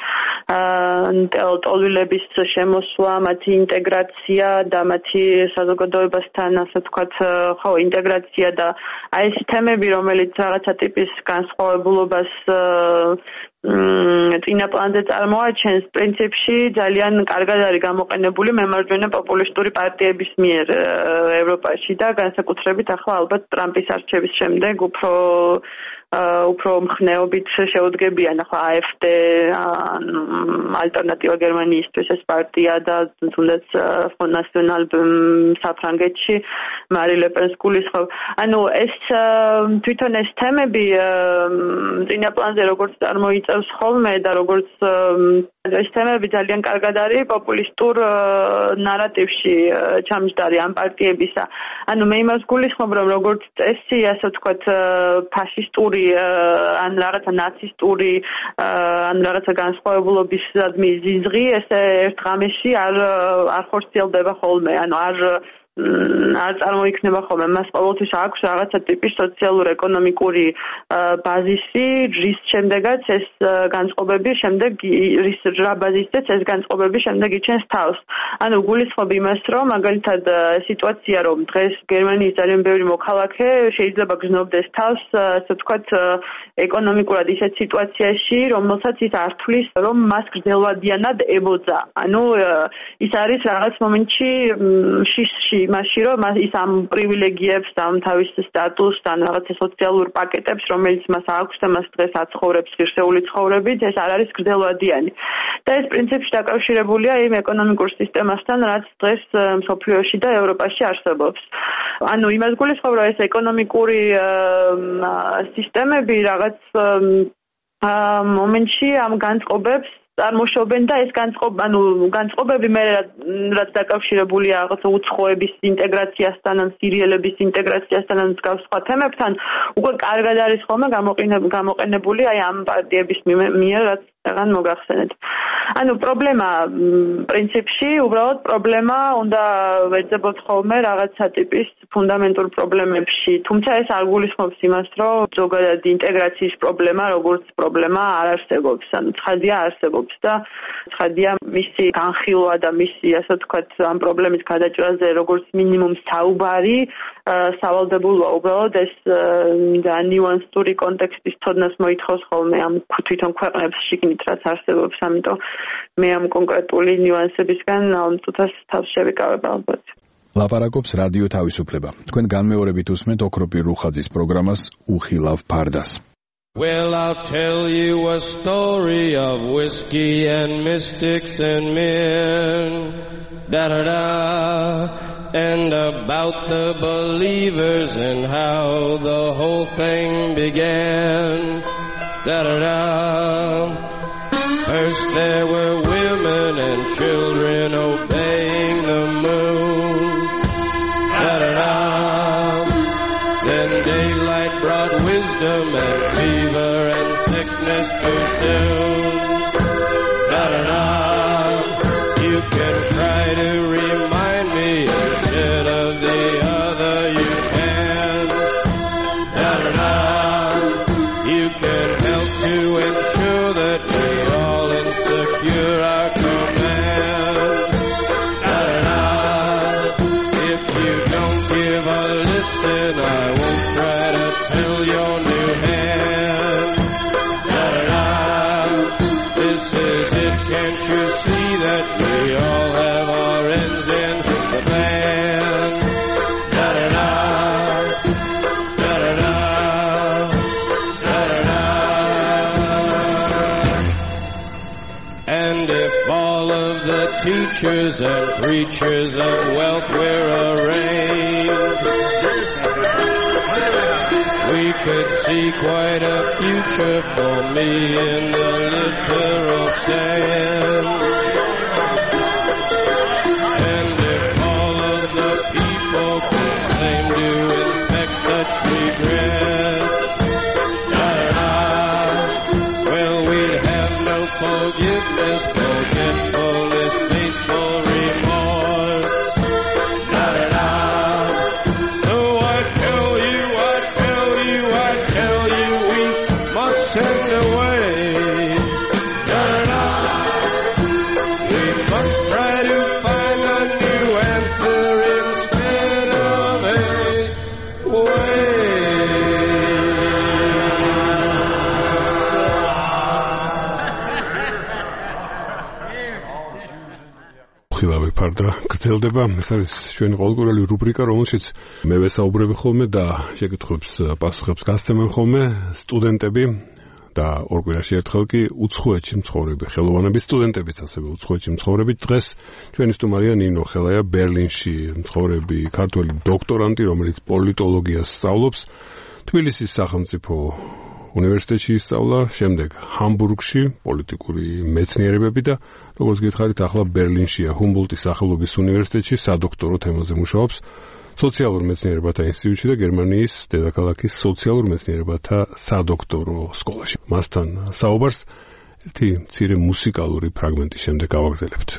ტოლვილების შემოსვლა, მათი ინტეგრაცია და მათი საზოგადოებასთან, ასე ვთქვათ, ხო, ინტეგრაცია და აი ეს თემები, რომელიც რაღაცა ტიპის განსხვავებულობას წინა პლანზე წარმოაჩენს, პრინციპში ძალიან კარგად არის გამოყენებული მემარჯვენე პოპულისტური პარტიების მიერ ევროპაში და განსაკუთრებით ახლა ალბათ ტრამპის არჩევის შემდეგ უფრო უფრო მხნეობით შეუდგებიან ახლა AfD, ალტერნატივა გერმანიისთვის ეს პარტია და თუნდაც Front National საფრანგეთში მარი ლეპენს გულისხმობ. ანუ ეს თვითონ ეს თემები წინა პლანზე როგორც წარმოიწევს ხოლმე და როგორც ეს თემები ძალიან კარგად არის პოპულისტურ ნარატივში ჩამჯდარი ამ პარტიებისა. ანუ მე იმას გულისხმობ, რომ როგორც წესი, ასე ვთქვათ, ფაშისტური ან რაღაცა ნაცისტური ან რაღაცა განსხვავებულობის ზიზღი ესე ერთ ღამეში არ არ ხორციელდება ხოლმე, ანუ არ არ წარმოიქმნება ხოლმე. მას ყოველთვის აქვს რაღაცა ტიპის სოციალურ-ეკონომიკური ბაზისი, რის შემდეგაც ეს განწყობები შემდეგ რის ჯრაბაზისდაც ეს განწყობები შემდეგ იჩენს თავს. ანუ გულისხმობ იმას, რომ მაგალითად სიტუაცია, რომ დღეს გერმანიის ძალიან ბევრი მოქალაქე შეიძლება გრძნობდეს თავს, ასე ვთქვათ, ეკონომიკურად ისეთ სიტუაციაში, რომელსაც ის არ თვლის, რომ მას გრძელვადიანად ებოძა. ანუ ის არის რაღაც მომენტში შიშში იმაში, რომ ის ამ პრივილეგიებს, ამ თავის სტატუსს, ან რაღაცა სოციალურ პაკეტებს, რომელიც მას აქვს და მას დღეს აცხოვრებს ღირსეული ცხოვრებით, ეს არ არის გრძელვადიანი. და ეს პრინციპში დაკავშირებულია იმ ეკონომიკურ სისტემასთან, რაც დღეს მსოფლიოში და ევროპაში არსებობს. ანუ იმას გულისხმობ, რომ ეს ეკონომიკური სისტემები რაღაც მომენტში ამ განწყობებს წარმოშობენ და ეს განწყობა, ანუ განწყობები მე რაც დაკავშირებულია რაღაც უცხოების ინტეგრაციასთან, ან სირიელების ინტეგრაციასთან, ან მსგავს სხვა თემებთან, უკვე კარგად არის ხოლმე გამოყენებული აი ამ პარტიების მიერ, რაც აღარ მოგახსენეთ. ანუ პრობლემა პრინციპში, უბრალოდ პრობლემა უნდა ვეძებოთ ხოლმე რაღაცა ტიპის ფუნდამენტურ პრობლემებში. თუმცა ეს არ გულისხმობს იმას, რომ ზოგადად ინტეგრაციის პრობლემა, როგორც პრობლემა არ არსებობს. ანუ ცხადია არსებობს და ცხადია მისი განხილვა და მისი, ასე ვთქვათ, ამ პრობლემის გადაჭრაზე როგორც მინიმუმ საუბარი სავალდებულოა. უბრალოდ ეს და ნიუანსური კონტექსტის ცოდნას მოითხოვს ხოლმე ამ თვითონ ქვეყნებს შიგნით რაც არსებობს, ამიტომ მე ამ კონკრეტული ნიუანსებისგან ამწუთას თავს შევიკავებ ალბათ. ლაპარაკობს რადიო თავისუფლება. თქვენ განმეორებით უსმენთ ოქროპირ რუხაძის პროგრამას უხილავ ფარდას. Well, I'll tell you a story of whiskey and mystics and men, da-da-da, and about the believers and how the whole thing began, da-da-da. First there were women and children obeying the moon, da-da-da. Then daylight brought wisdom and fever and sickness too soon, da-da-da. You can try to remind me instead of the other you can, da-da-da. You can help to ensure that we all insecure our command, da-da-da. If you don't give a listen, I won't try to fill your new hand, da-da-da. This is it, can't you see that we all have our ends in the band, da-da-da, da-da-da, da-da-da. And if all of the teachers and preachers of wealth were arraigned, we could see quite a future for me in the literal sense. And if all of the people could claim to inspect such regrets, da-da-da, well, we'd have no forgiveness, forgetfulness, faithful remorse, da-da-da. So I tell you, I tell you, I tell you, we must send away, da-da-da. We must try to find a new answer instead of a way. ხილავი ფარდა გრძელდება. ეს არის ჩვენი ყოველკვირეული რუბრიკა, რომელშიც მე ვესაუბრები ხოლმე და შეკითხვებს პასუხებს გასცემენ ხოლმე სტუდენტები და ორ კვირაში ერთხელ კი უცხოეთში მცხოვრები ხელოვანების სტუდენტებიც, ასევე უცხოეთში მცხოვრები. დღეს ჩვენი სტუმარია ნინო ხელაია, ბერლინში მცხოვრები ქართველი დოქტორანტი, რომელიც პოლიტოლოგიას სწავლობს. თბილისის სახელმწიფო უნივერსიტეტში ისწავლა, შემდეგ ჰამბურგში პოლიტიკური მეცნიერებები და როგორც გითხარით, ახლა ბერლინშია, ჰუმბოლდტის სახელობის უნივერსიტეტში სადოქტორო თემაზე მუშაობს. სოციალურ მეცნიერებათა ინსტიტუტში და გერმანიის დედაქალაქის სოციალურ მეცნიერებათა სადოქტორო სკოლაში. მასთან საუბარს ერთი მცირე მუსიკალური ფრაგმენტის შემდეგ გავაგრძელებთ.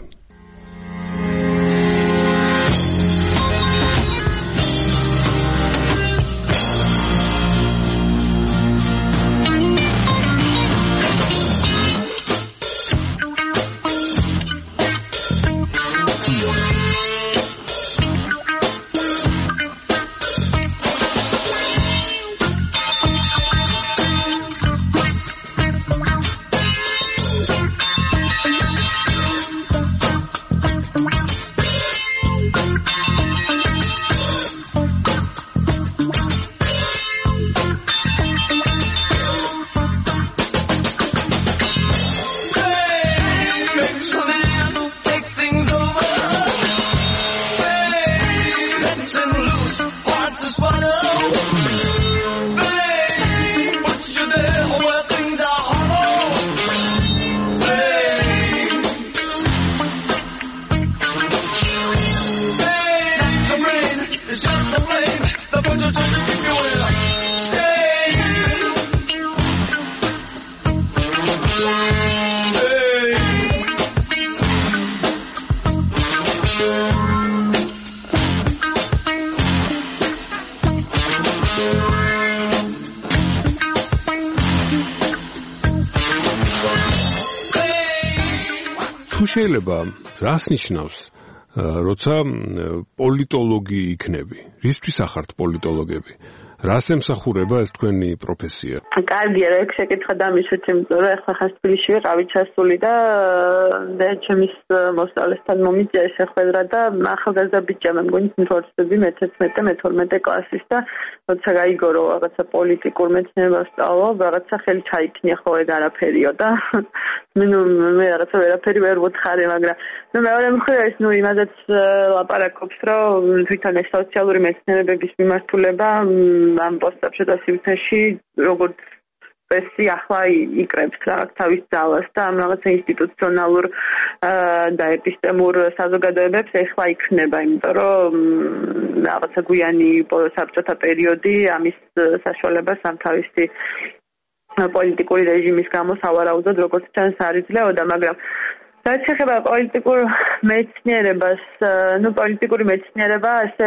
შეიძლება რას ნიშნავს როცა პოლიტოლოგი იქნები? რისთვის ახართ პოლიტოლოგები? რას ემსახურება ეს თქვენი პროფესია? კარგია, რა შეკითხა დამიშვით, იმიტომ რომ ახლა ხას თბილისში ვიყავი ჩასული და და ჩემის მოსწავლესთან მომიწია შეხვედრა და ახალგაზრდა ბიჭია, მე მგონი თორსები მეთერთმეტე მეთორმეტე კლასის და როცა გაიგო რომ რაღაცა პოლიტიკურ მეცნიერებას სწავლობ, რაღაცა ხელი ჩაიქნია ხო ეგ არაფერიო და მე მე რაღაცა ვერაფერი ვერ ვუთხარი, მაგრამ ნუ მეორე მხრივ ეს ნუ იმაზეც ლაპარაკობს, რომ თვითონ ეს სოციალური მეცნიერებების მიმართულება ამ პოსტებში და სივრცეში როგორც წესი ახლა იკრებს რაღაც თავის ძალას და ამ რაღაც ინსტიტუციონალურ და ეპისტემურ საზოგადოებებს ეხლა იქნება, იმიტომ რომ რაღაცა გვიანი საბჭოთა პერიოდი ამის საშუალებას ამ თავისი პოლიტიკური რეჟიმის გამო სავარაუდოდ როგორც ჩანს არ იძლეოდა, მაგრამ რაც შეეხება პოლიტიკურ მეცნიერებას, ну პოლიტიკური მეცნიერება ასე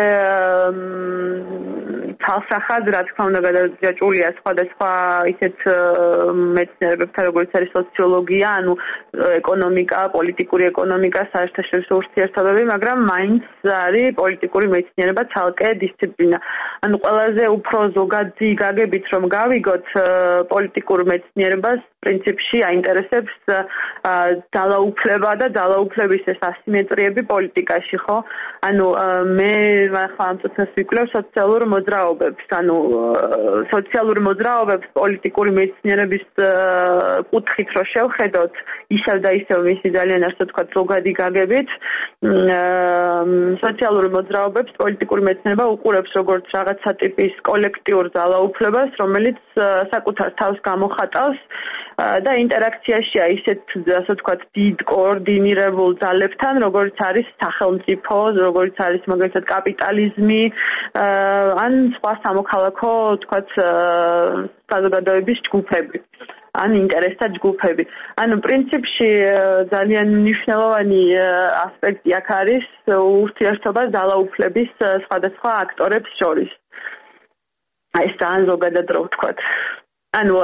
თალსახად, რა თქმა უნდა, გადაჭრილია სხვადასხვა ისეთ მეცნიერებებთან, როგორც არის სოციოლოგია, ანუ ეკონომიკა, პოლიტიკური ეკონომიკა, საერთაშორისო ურთიერთობები, მაგრამ მაინც არის პოლიტიკური მეცნიერება ცალკე დისციპლინა. ანუ ყველაზე უფრო ზოგადი გაგებით რომ გავიგოთ პოლიტიკურ მეცნიერებას, პრინციპში აინტერესებს ძალაუფლება და ძალაუფლების ეს ასიმეტრიები პოლიტიკაში, ხო? ანუ მე ახლა ამ წუთას ვიკვლევ სოციალურ მოძრაობებს, ანუ სოციალურ მოძრაობებს პოლიტიკური მეცნიერების კუთხით რო შევხედოთ, ისევ და ისევ მისი ძალიან ასე ვთქვათ ზოგადი გაგებით, სოციალურ მოძრაობებს პოლიტიკური მეცნიერება უყურებს როგორც რაღაცა ტიპის კოლექტიურ ძალაუფლებას, რომელიც საკუთარ თავს გამოხატავს და ინტერაქციაშია ისეთ ასე ვთქვათ დიდ კოორდინირებულ ძალებთან, როგორც არის სახელმწიფო, როგორც არის მაგალითად კაპიტალიზმი, ან სხვა სამოქალაქო ვთქვათ საზოგადოების ჯგუფები. ან ინტერესთა ჯგუფები. ანუ პრინციპში ძალიან მნიშვნელოვანი ასპექტი აქ არის ურთიერთობა ძალაუფლების სხვადასხვა აქტორებს შორის. აი ეს ძალიან ზოგადად რო ვთქვათ. ანუ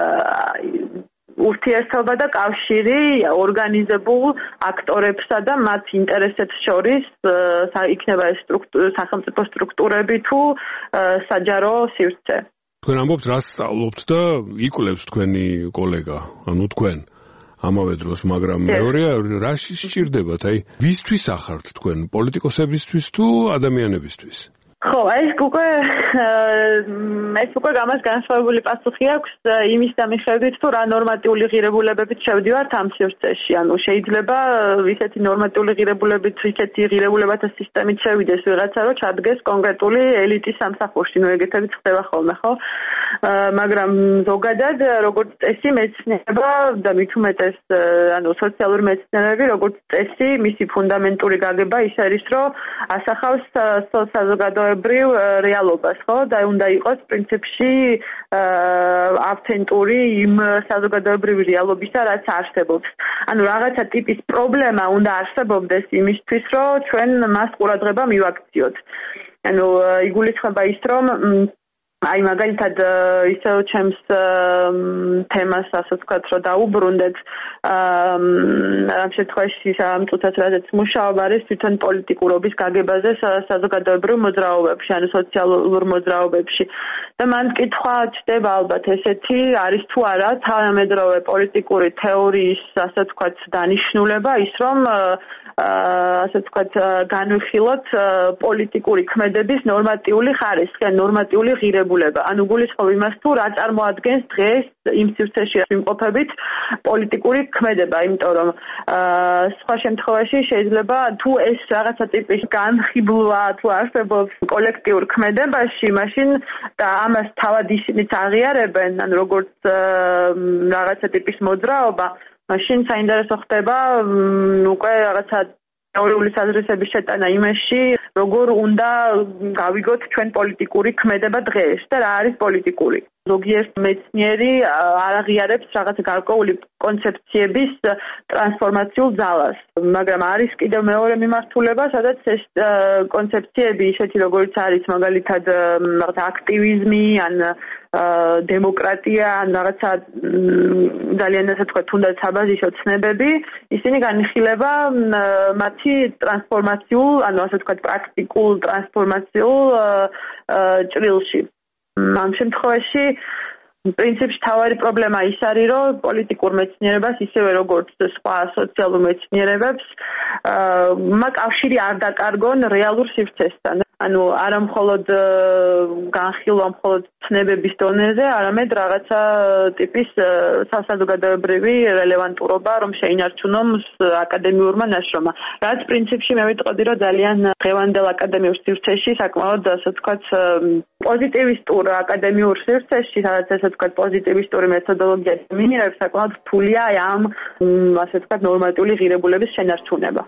ურთიერთობა და კავშირი ორგანიზებულ აქტორებსა და მათ ინტერესებს შორის იქნება ეს სახელმწიფო სტრუქტურები თუ საჯარო სივრცე. თქვენ ამბობთ, რას სწავლობთ და იკვლევს თქვენი კოლეგა, ანუ თქვენ ამავე დროს, მაგრამ მეორეა, რა სჭირდებათ? აი, ვისთვის ახართ თქვენ, პოლიტიკოსებისთვის თუ ადამიანებისთვის? ხო, ეს უკვე ეს უკვე გამას განსხვავებული პასუხი აქვს იმის დამიხევით, თუ რა ნორმატიული ღირებულებებით შევდივართ ამ სივრცეში. ანუ შეიძლება ისეთი ნორმატიული ღირებულებით, ისეთი ღირებულებათა სისტემით შევიდეს ვიღაცა, რომ ჩადგეს კონკრეტული ელიტის სამსახურში, ნუ ეგეთებიც ხდება ხოლმე, ხო? მაგრამ ზოგადად, როგორც წესი, მეცნიერება და მით უმეტეს, ანუ სოციალური მეცნიერები, როგორც წესი, მისი ფუნდამენტური გაგება ის არის, რომ ასახავს საზოგადოებრივ რეალობას, ხო? და უნდა იყოს პრინციპში ავთენტური იმ საზოგადოებრივი რეალობისა, რაც არსებობს. ანუ რაღაცა ტიპის პრობლემა უნდა არსებობდეს იმისთვის, რომ ჩვენ მას ყურადღება მივაქციოთ. ანუ იგულისხმება ის, რომ აი მაგალითად ისევ ჩემს თემას ასე ვთქვათ, რომ დაუბრუნდეთ ამ შემთხვევაში ამ წუთას რადგან მუშაობა არის თვითონ პოლიტიკურობის გაგებაზე საზოგადოებრივ მოძრაობებში, ანუ სოციალურ მოძრაობებში. და მან კითხვა ჩდება ალბათ ესეთი, არის თუ არა თანამედროვე პოლიტიკური თეორიის ასე ვთქვათ დანიშნულება ის, რომ ასე ვთქვათ განვიხილოთ პოლიტიკური ქმედების ნორმატიული ხარისხი, ნორმატიული ღირებულება. ანუ გულისხმობ იმას, თუ რა წარმოადგენს დღეს იმ სივრცეში ვიმყოფებით პოლიტიკური ქმედება, იმიტომ რომ სხვა შემთხვევაში შეიძლება თუ ეს რაღაცა ტიპის განხილვა თუ არსებობს კოლექტიურ ქმედებაში, მაშინ და ამას თავად ისინიც აღიარებენ, ან როგორც რაღაცა ტიპის მოძრაობა, მაშინ საინტერესო ხდება უკვე რაღაცა თეორიული საზრისების შეტანა იმაში, როგორ უნდა გავიგოთ ჩვენ პოლიტიკური ქმედება დღეს და რა არის პოლიტიკური. ზოგიერთ მეცნიერი არ აღიარებს რაღაც გარკვეული კონცეფციების ტრანსფორმაციულ ძალას, მაგრამ არის კიდევ მეორე მიმართულება, სადაც ეს კონცეფციები ისეთი როგორიც არის მაგალითად რაღაც აქტივიზმი ან დემოკრატია ან რაღაცა ძალიან ასე თქვა თუნდაც საბაზისო ცნებები, ისინი განიხილება მათი ტრანსფორმაციულ, ანუ ასე თქვა პრაქტიკულ ტრანსფორმაციულ ჭრილში. ამ შემთხვევაში პრინციპში თავარი პრობლემა ის არის, რომ პოლიტიკურ მეცნიერებას ისევე როგორც სხვა სოციალურ მეცნიერებებს კავშირი არ დაკარგონ რეალურ სივრცესთან. ანუ არა მხოლოდ განხილვა მხოლოდ ცნებების დონეზე, არამედ რაღაცა ტიპის საზოგადოებრივი რელევანტურობა, რომ შეინარჩუნოს აკადემიურმა ნაშრომმა. რაც პრინციპში მე ვიტყოდი, რომ ძალიან დღევანდელ აკადემიურ სივრცეში საკმაოდ ასე ვთქვათ პოზიტივისტურ აკადემიურ სივრცეში, სადაც ასე ვთქვათ პოზიტივისტური მეთოდოლოგია მინირებს, საკმაოდ რთულია ამ ასე ვთქვათ ნორმატიული ღირებულების შენარჩუნება.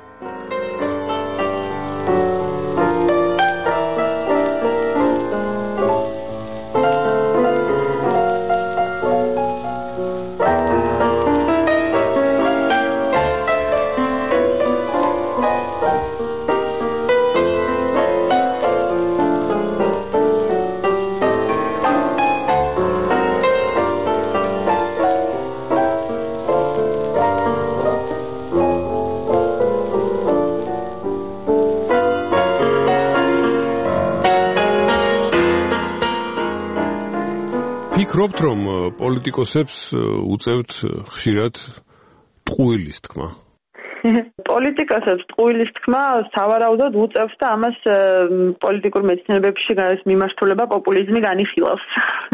ფიქრობთ, რომ პოლიტიკოსებს უწევთ ხშირად ტყუილის თქმა? პოლიტიკოსებს ტყუილის თქმა სავარაუდოდ უწევს და ამას პოლიტიკურ მეცნიერებებში გადის მიმართულება პოპულიზმი განიხილავს.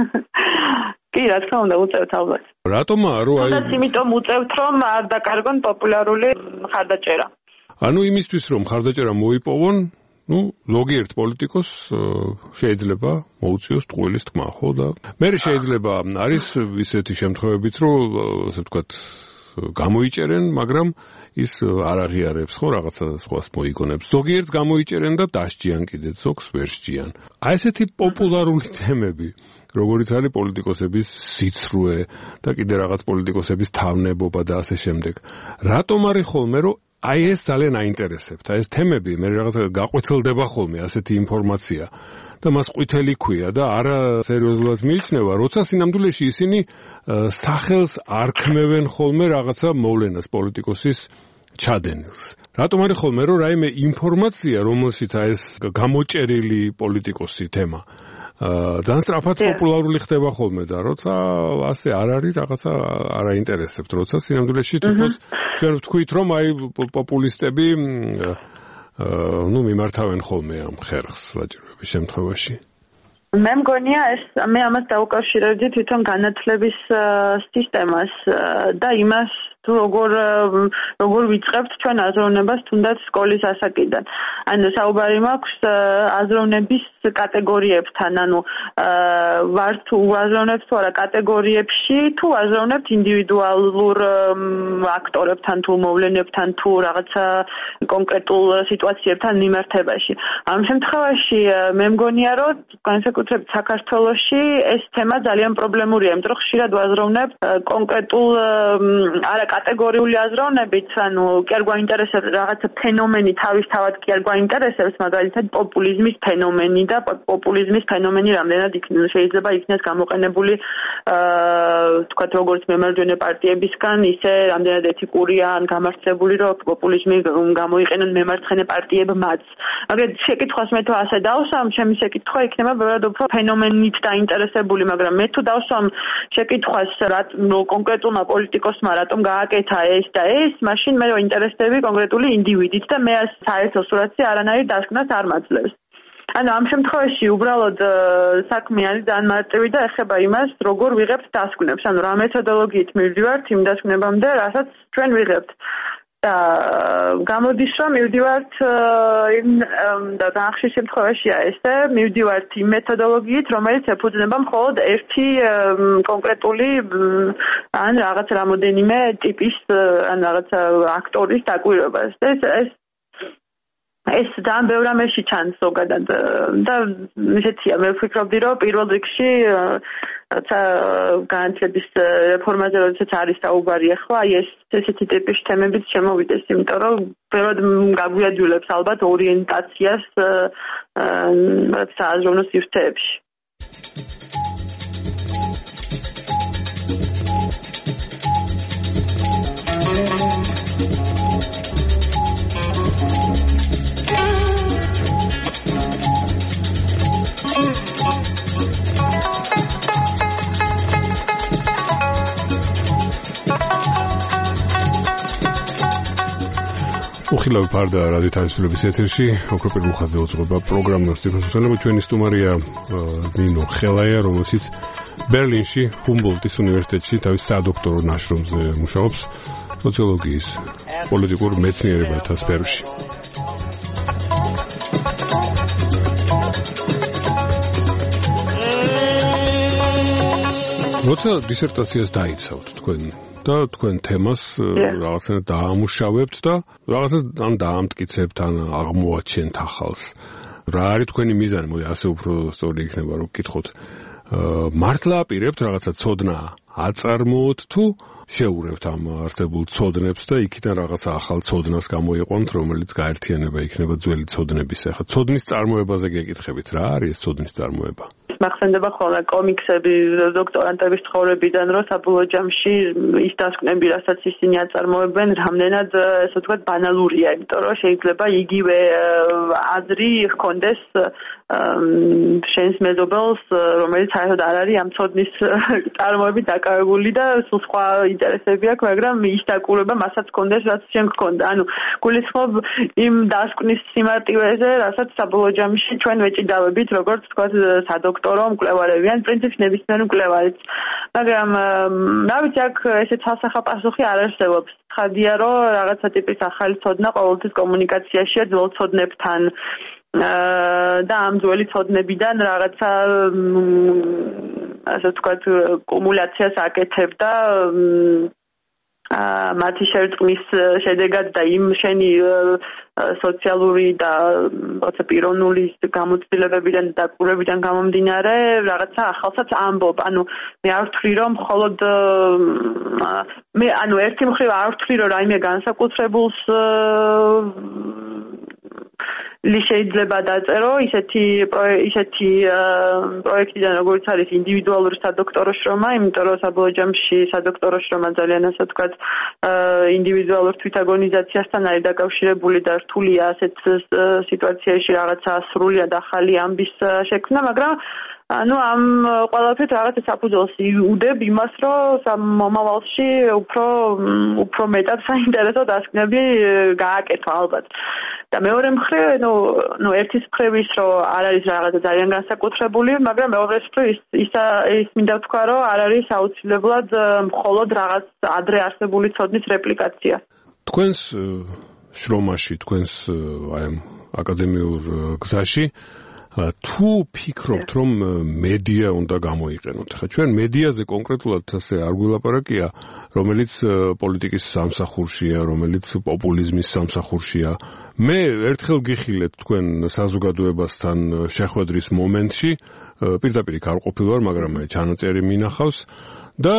კი, რა თქმა უნდა, უწევთ ალბათ. რატომა რო აი თუნდაც იმიტომ უწევთ, რომ არ დაკარგონ პოპულარული ხარდაჭერა. ანუ იმისთვის, რომ ხარდაჭერა მოიპოვონ, ну, ზოგიერთ პოლიტიკოს შეიძლება მოუწიოს ტყუილის თქმა, ხო და მე შეიძლება არის ისეთი შემთხვევებიც, რომ ასე ვთქვათ გამოიჭერენ, მაგრამ ის არ აღიარებს ხო რაღაცა სხვას მოიგონებს. ზოგიერთს გამოიჭერენ და დასჯიან კიდეც, ზოგს ვერ სჯიან. აი ესეთი პოპულარული თემები, როგორიც არის პოლიტიკოსების სიცრუე და კიდე რაღაც პოლიტიკოსების თავნებობა და ასე შემდეგ. რატომ არის ხოლმე, რომ აი ეს ძალიან აინტერესებთ. აი ეს თემები მე რაღაცა გაყვითელდება ხოლმე ასეთი ინფორმაცია და მას ყვითელი ქვია და არა სერიოზულად მიიჩნევა, როცა სინამდვილეში ისინი სახელს არ ქმევენ ხოლმე რაღაცა მოვლენას პოლიტიკოსის ჩადენილს. რატომ არის ხოლმე, რომ რაიმე ინფორმაცია, რომელშიც აი ეს გამოჭერილი პოლიტიკოსი თემა ძალიან სწრაფად პოპულარული ხდება ხოლმე და როცა ასე არ არის რაღაცა არ აინტერესებთ, როცა სინამდვილეში თვითონ ჩვენ ვთქვით, რომ აი პოპულისტები ნუ მიმართავენ ხოლმე ამ ხერხს საჭიროების შემთხვევაში. მე მგონია ეს მე ამას დაუკავშირებდი თვითონ განათლების სისტემას და იმას თუ როგორ როგორ ვიწყებთ ჩვენ აზროვნებას თუნდაც სკოლის ასაკიდან. ანუ საუბარი მაქვს აზროვნების კატეგორიებთან, ანუ ვარ თუ აზროვნებთ თუ არა კატეგორიებში, თუ აზროვნებთ ინდივიდუალურ აქტორებთან თუ მოვლენებთან თუ რაღაცა კონკრეტულ სიტუაციებთან მიმართებაში. ამ შემთხვევაში მე მგონია რომ განსაკუთრებით საქართველოში ეს თემა ძალიან პრობლემურია, იმიტომ რომ ხშირად ვაზროვნებ კონკრეტულ არა კატეგორიული აზროვნებით, ანუ კი არ გვაინტერესებს რაღაცა ფენომენი თავისთავად კი არ გვაინტერესებს, მაგალითად პოპულიზმის ფენომენი და პოპულიზმის ფენომენი რამდენად შეიძლება იქნეს გამოყენებული აა თქვათ როგორც მემარჯვენე პარტიებისგან, ისე რამდენად ეთიკურია ან გამართლებული, რომ პოპულიზმი გამოიყენონ მემარცხენე პარტიებმაც. მაგრამ შეკითხვას მე თუ ასე დავსვამ, ჩემი შეკითხვა იქნება ბევრად უფრო ფენომენით დაინტერესებული, მაგრამ მე თუ დავსვამ შეკითხვას რა კონკრეტულმა პოლიტიკოსმა რატომ გააკეთა ეს და ეს, მაშინ მე ვინტერესდები კონკრეტული ინდივიდით და მე საერთო სურათზე არანაირ დასკვნას არ მაძლევს. ანუ ამ შემთხვევაში უბრალოდ საქმე არის ძალიან მარტივი და ეხება იმას, როგორ ვიღებთ დასკვნებს, ანუ რა მეთოდოლოგიით მივდივართ იმ დასკვნებამდე, რასაც ჩვენ ვიღებთ. და გამოდის რომ მივდივართ იმ და განხშირ შემთხვევაშია ესე, მივდივართ იმ მეთოდოლოგიით, რომელიც ეფუძნება მხოლოდ ერთი კონკრეტული ან რაღაც რამოდენიმე ტიპის ან რაღაც აქტორის დაკვირვებას. ეს ეს ეს ძალიან ბევრ რამეში ჩანს ზოგადად და ისეთია მე ვფიქრობდი რომ პირველ რიგში რაცა განათლების რეფორმაზე როდესაც არის საუბარი ახლა აი ეს ესეთი ტიპის თემებიც შემოვიდეს იმიტომ რომ ბევრად გაგვიაძულებს ალბათ ორიენტაციას სააზროვნო სივრცეებში უხილავი ფარდა რადიო თავისუფლების ეთერში ოქროპირ რუხაძე უძღვება პროგრამას თვითონ ჩვენი სტუმარია ნინო ხელაია რომელშიც ბერლინში ჰუმბოლდტის უნივერსიტეტში თავის სადოქტორო ნაშრომზე მუშაობს სოციოლოგიის პოლიტიკურ მეცნიერებათა სფეროში როცა დისერტაციას დაიცავთ თქვენ და თქვენ თემას რაღაცნაირად დაამუშავებთ და რაღაცას ან დაამტკიცებთ ან აღმოაჩენთ ახალს. რა არის თქვენი მიზანი? მოდი ასე უფრო სწორი იქნება რომ გკითხოთ. მართლა აპირებთ რაღაცა ცოდნა აწარმოოთ თუ შეურევთ ამ არსებულ ცოდნებს და იქიდან რაღაცა ახალ ცოდნას გამოიყვანთ, რომელიც გაერთიანება იქნება ძველი ცოდნების. ახლა ცოდნის წარმოებაზე გეკითხებით, რა არის ეს ცოდნის წარმოება? მახსენდება ხოლმე კომიქსები დოქტორანტების ცხოვრებიდან, რომ საბოლოო ჯამში ის დასკვნები, რასაც ისინი აწარმოებენ, რამდენად ესე ვთქვათ ბანალურია, იმიტომ რომ შეიძლება იგივე აზრი ჰქონდეს შენს მეზობელს, რომელიც საერთოდ არ არის ამ ცოდნის წარმოებით დაკავებული და სულ სხვა ინტერესები აქვს, მაგრამ ის დაკვირვება მასაც ჰქონდეს, რაც შენ ჰქონდა. ანუ გულისხმობ იმ დასკვნის სიმარტივეზე, რასაც საბოლოო ჯამში ჩვენ ვეჭიდავებით, როგორც ვთქვათ სადოქტორო მკვლევარები ან პრინციპში ნებისმიერ მკვლევარიც. მაგრამ რა ვიცი, აქ ესეც ასახა პასუხი არ არსებობს. ხადია, რომ რაღაცა ტიპის ახალი ცოდნა ყოველთვის კომუნიკაციაშია ძველ ცოდნებთან. და ამ ძველი ცოდნებიდან რაღაცა ასე ვთქვათ კუმულაციას აკეთებდა მათი შერწყმის შედეგად და იმ შენი სოციალური და როცა პიროვნული გამოცდილებებიდან და დაკვირვებიდან გამომდინარე რაღაცა ახალსაც ამბობ. ანუ მე არ ვთვლი რომ მხოლოდ მე ანუ ერთი მხრივ არ ვთვლი რომ რაიმე განსაკუთრებულს ლის შეიძლება დაწერო ისეთი ისეთი პროექტიდან როგორც არის ინდივიდუალური სადოქტორო შრომა, იმიტომ რომ საბოლოო ჯამში სადოქტორო შრომა ძალიან ასე ვთქვათ ინდივიდუალურ თვითაგონიზაციასთან არის დაკავშირებული და რთულია ასეთ სიტუაციაში რაღაცა სრულად ახალი ამბის შექმნა, მაგრამ ანუ ამ ყველაფერს რაღაცა საფუძველს იუდებ იმას, რომ მომავალში უფრო უფრო მეტად საინტერესო დასკვნები გააკეთო ალბათ. და მეორე მხრივ, ნუ ნუ ერთის მხრივ ის რომ არ არის რაღაცა ძალიან განსაკუთრებული, მაგრამ მეორე მხრივ ის ის ის მინდა ვთქვა, რომ არ არის აუცილებლად მხოლოდ რაღაც ადრე არსებული ცოდნის რეპლიკაცია. თქვენს შრომაში, თქვენს აი ამ აკადემიურ გზაში თუ ფიქრობთ, რომ მედია უნდა გამოიყენოთ? ხა ჩვენ მედიაზე კონკრეტულად ასე არ გვილაპარაკია, რომელიც პოლიტიკის სამსახურშია, რომელიც პოპულიზმის სამსახურშია. მე ერთხელ გიხილეთ თქვენ საზოგადოებასთან შეხვედრის მომენტში, პირდაპირ არ ყოფილი ვარ, მაგრამ ჩანაწერი მინახავს და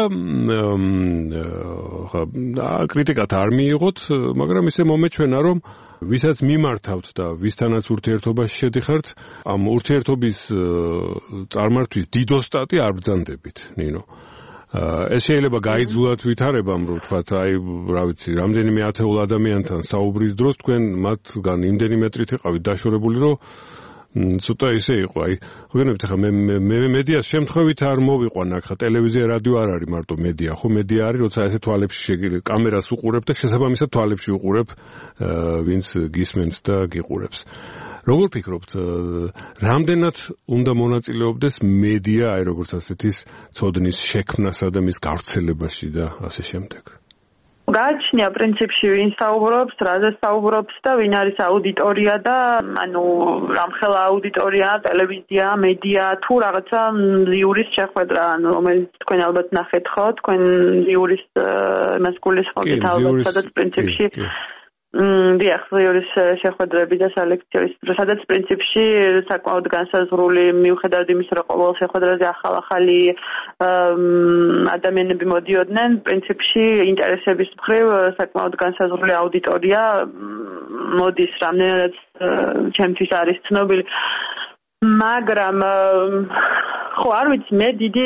კრიტიკათ არ მიიღოთ, მაგრამ ისე მომეჩვენა, რომ ვისაც მიმართავთ და ვისთანაც ურთიერთობაში შედიხართ, ამ ურთიერთობის წარმართვის დიდოსტატი არ ბრძანდებით, ნინო. ეს შეიძლება გაიძულათ ვითარებამ, რომ თქვათ, აი, რა ვიცი, რამდენიმე ათეულ ადამიანთან საუბრის დროს თქვენ მათგან იმდენი მეტრით იყავით დაშორებული, რომ ცოტა ისე იყო, აი, ხოგენებით ახლა მე მე მედიას შემთხვევით არ მოვიყვან აქ, ხა ტელევიზია, რადიო არ არის მარტო მედია, ხო მედია არის, როცა ესე თვალებში შეგირე, კამერას უყურებ და შესაბამისად თვალებში უყურებ, ვინც გისმენს და გიყურებს. როგორ ფიქრობთ, რამდენად უნდა მონაწილეობდეს მედია, აი როგორც ასეთის ცოდნის შექმნასა და მის გავრცელებაში და ასე შემდეგ? გააჩნია პრინციპში ვინ საუბრობს, რაზე საუბრობს და ვინ არის აუდიტორია და ანუ რამხელა აუდიტორია, ტელევიზია, მედია თუ რაღაცა იურის შეხვედრა, ანუ რომელიც თქვენ ალბათ ნახეთ ხო, თქვენ იურის მასკულის ხომ ალბათ სადაც პრინციპში დიახ, იურის შეხვედრები და სალექციების დროს, სადაც პრინციპში საკმაოდ განსაზღვრული მიუხედავად იმისა, რომ ყოველ შეხვედრაზე ახალ-ახალი ადამიანები მოდიოდნენ, პრინციპში ინტერესების მხრივ საკმაოდ განსაზღვრული აუდიტორია მოდის, რამდენადაც ჩემთვის არის ცნობილი. მაგრამ ხო, არ ვიცი, მე დიდი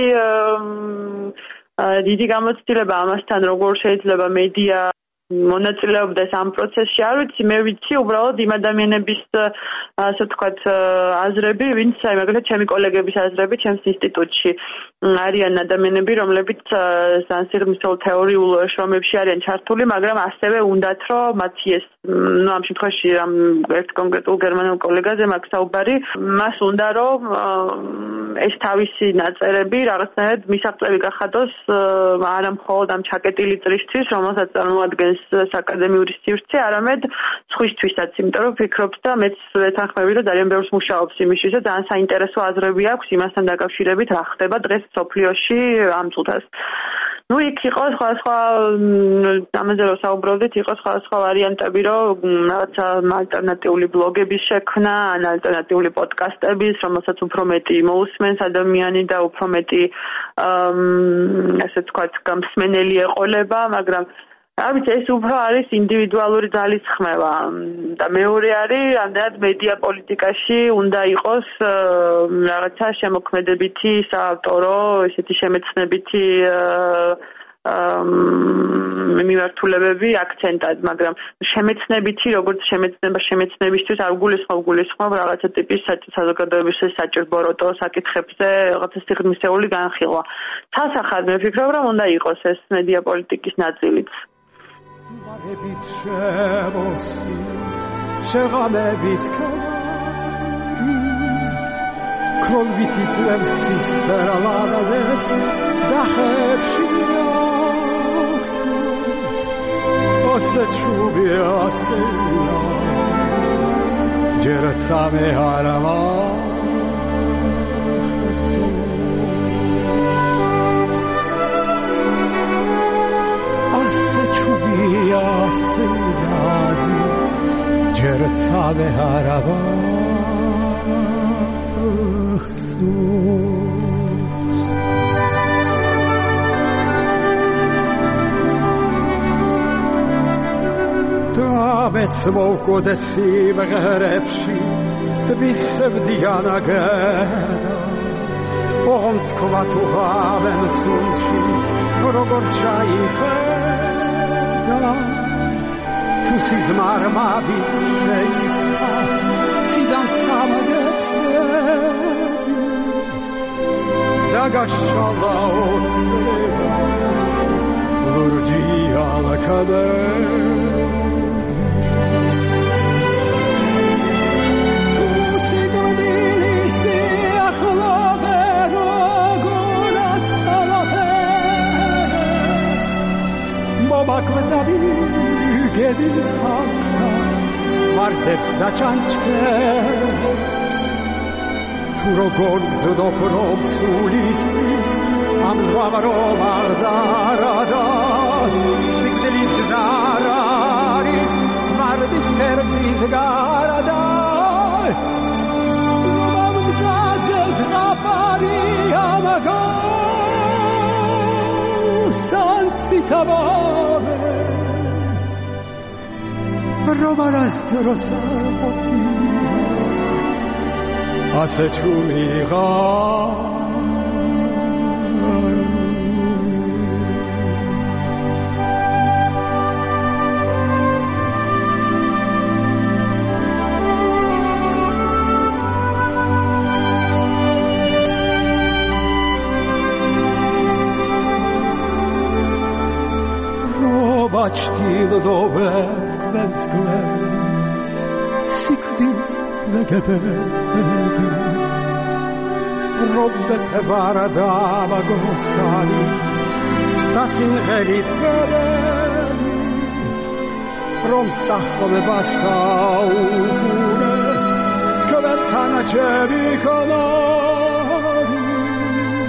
დიდი გამოცდილება ამასთან როგორ შეიძლება მედია მონაწილეობდეს ამ პროცესში, არ ვიცი, მე ვიცი უბრალოდ იმ ადამიანების ასე ვთქვათ აზრები, ვინც აი მაგალითად ჩემი კოლეგების აზრები ჩემს ინსტიტუტში არიან ადამიანები, რომლებიც სანსიღრმისეულ თეორიულ შრომებში არიან ჩართული, მაგრამ ასევე უნდათ რომ მათი ეს ну ამ შემთხვევაში ამ ერთ კონკრეტულ გერმანულ კოლეგაზე მაქვს საუბარი, მას უნდა რომ ეს თავისი ნაწერები რაღაცნაირად მისაღწევი გახადოს არა მხოლოდ ამ ჩაკეტილი წრისთვის, რომელსაც წარმოადგენს აკადემიური სივრცე, არამედ სხვისთვისაც, იმიტომ რომ ვფიქრობ და მეც ვეთანხმები, რომ ძალიან ბევრს მუშაობს იმისთვის და ძალიან საინტერესო აზრები აქვს იმასთან დაკავშირებით, რა ხდება დღეს სოფლიოში ამ წუთას. Ну, იქ იყო სხვა-სხვა ამაზე რომ საუბრობდით, იყო სხვა-სხვა ვარიანტები, რომ რაღაცა ალტერნატიული ბლოგების შექმნა, ან ალტერნატიული პოდკასტების, რომელსაც უფრო მეტი მოусმენს ადამიანი და უფრო მეტი ასე ვთქვათ, გამსმენელი ეყოლება, მაგრამ არ ვიცი, ეს უფრო არის ინდივიდუალური ძალისხმევა და მეორე არის, ამდენად მედია პოლიტიკაში უნდა იყოს რაღაცა შემოქმედებითი საავტორო, ესეთი შემეცნებითი მიმართულებები აქცენტად, მაგრამ შემეცნებითი, როგორც შემეცნება შემეცნებისთვის არ გულისხმობ, გულისხმობ რაღაცა ტიპის საზოგადოების საჭიროებო საკითხებზე რაღაცა სიღრმისეული განხილვა. სასახად მე ვფიქრობ, რომ უნდა იყოს ეს მედია პოლიტიკის ნაწილიც. Dubavebit shevosi, shegamebit kavagi, krovviti tvevsis veraladavets, dachepshi aksus, ose chubi aseya, jeratsame harama, Asyazi, cerca ve haraba, sus. Tabet svoko desi vegrebši, tbissev diana gera, ohom tkvatu havem sunči, rogorčai Tu si zmarmavit šejska, si dan sama deftebi, da ga šala od seba, lurdijala kader. Tu si godili si ahlove rogoras halafes, bobak vdavi Gedis hakta, martets da čančkes. Tu rogor do prob sulistvis, am zvavarov arzarada, sigdelis zararis, mardis perzis garada. Lomam gazes rapari amago, sanci tabave. Romaras trosavi ase chumiga Robachtil dobet kvensglen Sikdis vegebebi Robbe pevarada vagosani Tasin helit gerebi Rom tachkome basaunes Tkventana cebi kanari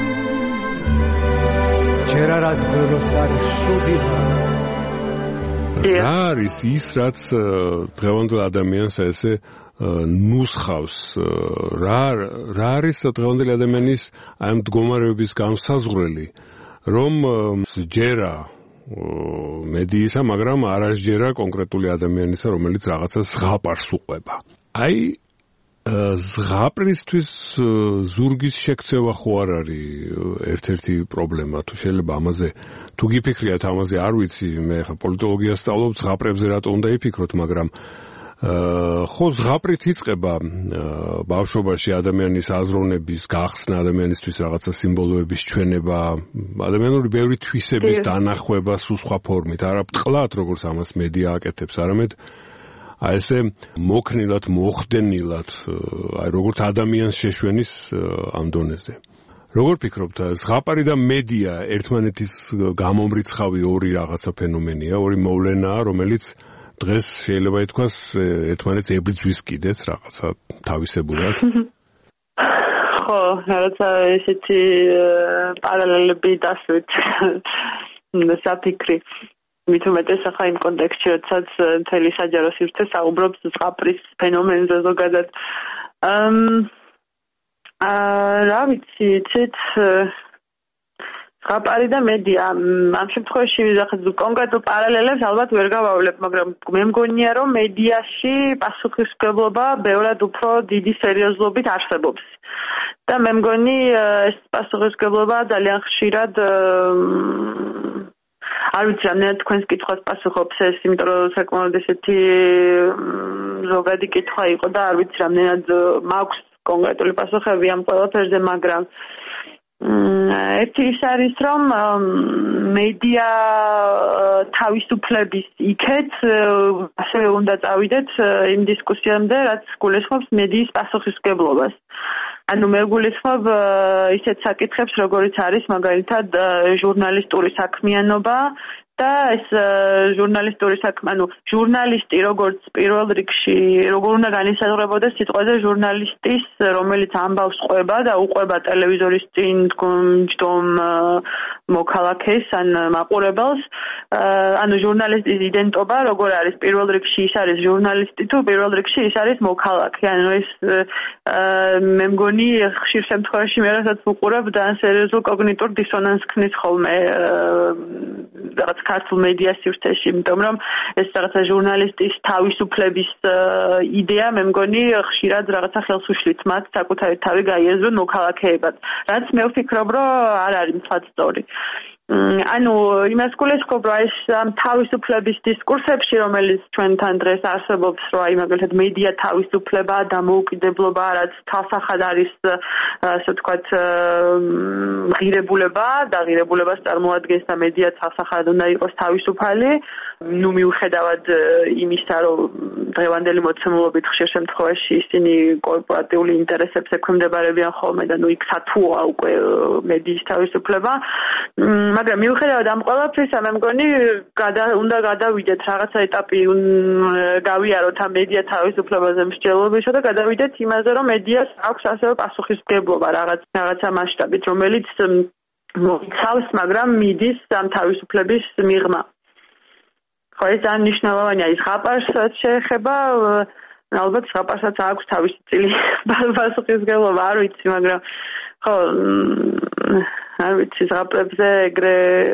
C'era razdoro sar shubina რა არის ის, რაც დღევანდელ ადამიანს ესე ნუსხავს, რა რა არის დღევანდელი ადამიანის აი ამ მდგომარეობის განსაზღვრელი, რომ ჯერა მედიისა, მაგრამ არ ასჯერა კონკრეტული ადამიანისა, რომელიც რაღაცას ზღაპარს უყვება. აი ზღაპრისთვის ზურგის შექცევა ხო არ არის ერთ-ერთი პრობლემა, თუ შეიძლება ამაზე თუ გიფიქრიათ ამაზე, არ ვიცი, მე ხა პოლიტოლოგიას სწავლობ, ზღაპრებზე რატო უნდა იფიქროთ, მაგრამ ხო ზღაპრით იწყება ბავშვობაში ადამიანის აზროვნების გახსნა, ადამიანისთვის რაღაცა სიმბოლოების ჩვენება, ადამიანური ბევრი თვისების დანახვება სულ სხვა ფორმით, არა ბწყლად, როგორც ამას მედია აკეთებს, არამედ აი ესე მოქნილად, მოხდენილად, აი როგორც ადამიანს შეშვენის ამ დონეზე. როგორ ფიქრობთ, ზღაპარი და მედია ერთმანეთის გამომრიცხავი ორი რაღაცა ფენომენია, ორი მოვლენაა, რომელიც დღეს შეიძლება ითქვას ერთმანეთს ებრძვის კიდეც რაღაცა თავისებურად. ხო, რაღაცა ესეთი პარალელები დასვით საფიქრი. მით უმეტეს ახლა იმ კონტექსტში, როდესაც მთელი საჯარო სივრცე საუბრობს ზღაპრის ფენომენზე ზოგადად. აა რა ვიცი, ცით ზღაპარი და მედია ამ შემთხვევაში კონკრეტულ პარალელებს ალბათ ვერ გავავლებ, მაგრამ მე მგონია, რომ მედიაში პასუხისმგებლობა ბევრად უფრო დიდი სერიოზულობით არსებობს. და მე მგონი ეს პასუხისმგებლობა ძალიან ხშირად არ ვიცი, რამდენად თქვენს კითხვას პასუხობს ეს, იმიტომ რომ საკმაოდ ესეთი ზოგადი კითხვა იყო და არ ვიცი, რამდენად მაქვს კონკრეტული პასუხები ამ ყველაფერზე, მაგრამ ერთი ის არის, რომ მედია თავისუფლების იქეთ ასევე უნდა წავიდეთ იმ დისკუსიამდე, რაც გულისხმობს მედიის პასუხისმგებლობას. ანუ მე გულისხმობ ისეთ საკითხებს, როგორიც არის მაგალითად ჟურნალისტური საქმიანობა და ეს ჟურნალისტური საქმე, ანუ ჟურნალისტი როგორც პირველ რიგში, როგორ უნდა განისაზღვრებოდეს სიტყვაზე ჟურნალისტის, რომელიც ამბავს ყვება და უყვება ტელევიზორის წინ ჯდომ მოქალაქეს ან მაყურებელს, ანუ ჟურნალისტის იდენტობა როგორ არის პირველ რიგში ის არის ჟურნალისტი თუ პირველ რიგში ის არის მოქალაქე, ანუ ეს მე მგონი ხშირ შემთხვევაში მე რასაც ვუყურებ და სერიოზულ კოგნიტურ დისონანსს ქმნის ხოლმე რაღაც ქართულ მედია სივრცეში, იმიტომ რომ ეს რაღაცა ჟურნალისტის თავისუფლების იდეა მე მგონი ხშირად რაღაცა ხელს უშლით მათ საკუთარი თავი გაიაზრონ მოქალაქეებად, რაც მე ვფიქრობ, რომ არ არის მსხვერპლი. ანუ იმას გულისხმობ, რომ ეს თავისუფლების დისკურსებში, რომელიც ჩვენთან დღეს არსებობს, რომ აი მაგალითად მედია თავისუფლება და მოუკიდებლობა, რაც თავსახად არის, ასე ვთქვათ, ღირებულება და ღირებულებას წარმოადგენს და მედია თავსახად უნდა იყოს თავისუფალი. ნუ მიუხედავად იმისა, რომ დღევანდელი მოცემულობით ხშირ შემთხვევაში ისინი კორპორატიული ინტერესებს ექვემდებარებიან ხოლმე და ნუ იქ სათუოა უკვე მედიის თავისუფლება. მაგრამ მიუხედავად ამ ყველაფრისა, მე მგონი უნდა გადავიდეთ რაღაცა ეტაპი, გავიაროთ ამ მედია თავისუფლებაზე მსჯელობისა და გადავიდეთ იმაზე, რომ მედიას აქვს ასევე პასუხისმგებლობა რაღაც რაღაცა მასშტაბით, რომელიც მოიცავს, მაგრამ მიდის ამ თავისუფლების მიღმა. ხო, ეს ძალიან მნიშვნელოვანია, ის ზღაპარსაც შეეხება, ალბათ ზღაპარსაც აქვს თავისი წილი პასუხისმგებლობა, არ ვიცი, მაგრამ ხო, არ ვიცი, ზღაპრებზე ეგრე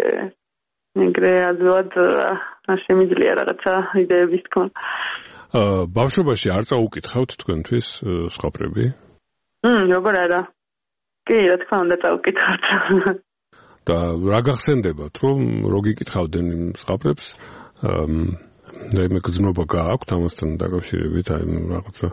ეგრე ადვილად არ შემიძლია რაღაცა იდეების თქმა. ბავშვობაში არ წაუკითხავთ თქვენთვის ზღაპრები? მმ, როგორ არა. კი, რა თქმა უნდა წაუკითხავთ. და რა გახსენდებათ, რომ რო გიკითხავდნენ იმ ზღაპრებს, რაიმე გზნობა გააქვთ ამასთან დაკავშირებით, აი რაღაცა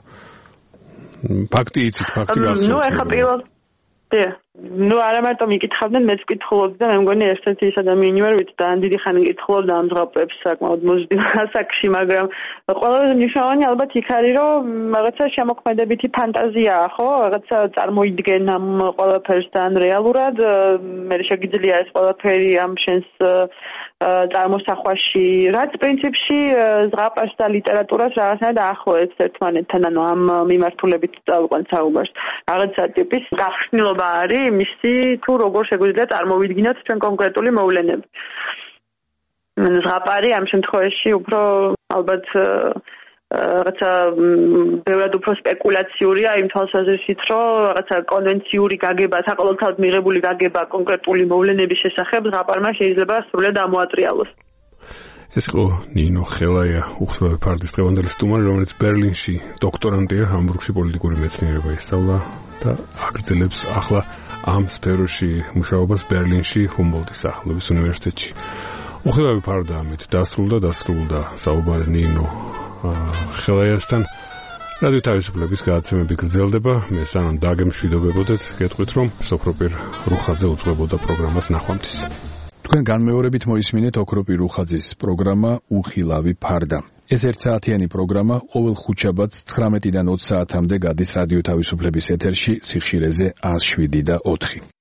ფაქტი იცით, ფაქტი გახსოვთ? ნუ ახლა პირველ დე, ნუ არა მარტო მიკითხავდნენ, მეც ვკითხულობდი და მე მგონი ერთ-ერთი ის ადამიანი ვარ, ვით ძალიან დიდი ხანი მკითხულობდა ამ ზღაპრებს საკმაოდ მოზრდილ ასაკში, მაგრამ ყველაზე მნიშვნელოვანი ალბათ იქ არის, რომ რაღაცა შემოქმედებითი ფანტაზიაა, ხო? რაღაცა წარმოიდგენ ამ ყველაფერს ძალიან რეალურად, მე შეგიძლია ეს ყველაფერი ამ შენს წარმოსახვაში, რაც პრინციპში ზღაპარს და ლიტერატურას რაღაცნაირად აახლოებს ერთმანეთთან, ანუ ამ მიმართულებით წავიყვან საუბარს. რაღაცა ტიპის გახსნილობა არის მისი თუ როგორ შეგვიძლია წარმოვიდგინოთ ჩვენ კონკრეტული მოვლენები. ზღაპარი ამ შემთხვევაში უფრო ალბათ რაღაცა ბევრად უფრო სპეკულაციურია იმ თვალსაზრისით, რომ რაღაცა კონვენციური გაგება, საყოველთაოდ მიღებული გაგება კონკრეტული მოვლენების შესახებ ზღაპარმა შეიძლება სრულად ამოატრიალოს. ეს იყო ნინო ხელაია, უხსნადი ფარდის დღევანდელი სტუმარი, რომელიც ბერლინში დოქტორანტია, ჰამბურგში პოლიტიკური მეცნიერება ისწავლა და აგრძელებს ახლა ამ სფეროში მუშაობას ბერლინში ჰუმბოლდტის სახელობის უნივერსიტეტში. უხილავი ფარდა ამით დასრულდა, დასრულდა საუბარი ნინო ხელაიასთან. რადიო თავისუფლების გადაცემები გრძელდება. მე სანამ დაგემშვიდობებოდეთ, გეტყვით, რომ სოფროპირ რუხაძე უძღვებოდა პროგრამას ნახვამდის. თქვენ განმეორებით მოისმინეთ ოქროპირ რუხაძის პროგრამა უხილავი ფარდა. ეს ერთსაათიანი პროგრამა ყოველ ხუთშაბათს ცხრამეტიდან ოცი საათამდე გადის რადიო თავისუფლების ეთერში სიხშირეზე ას შვიდი და ოთხი.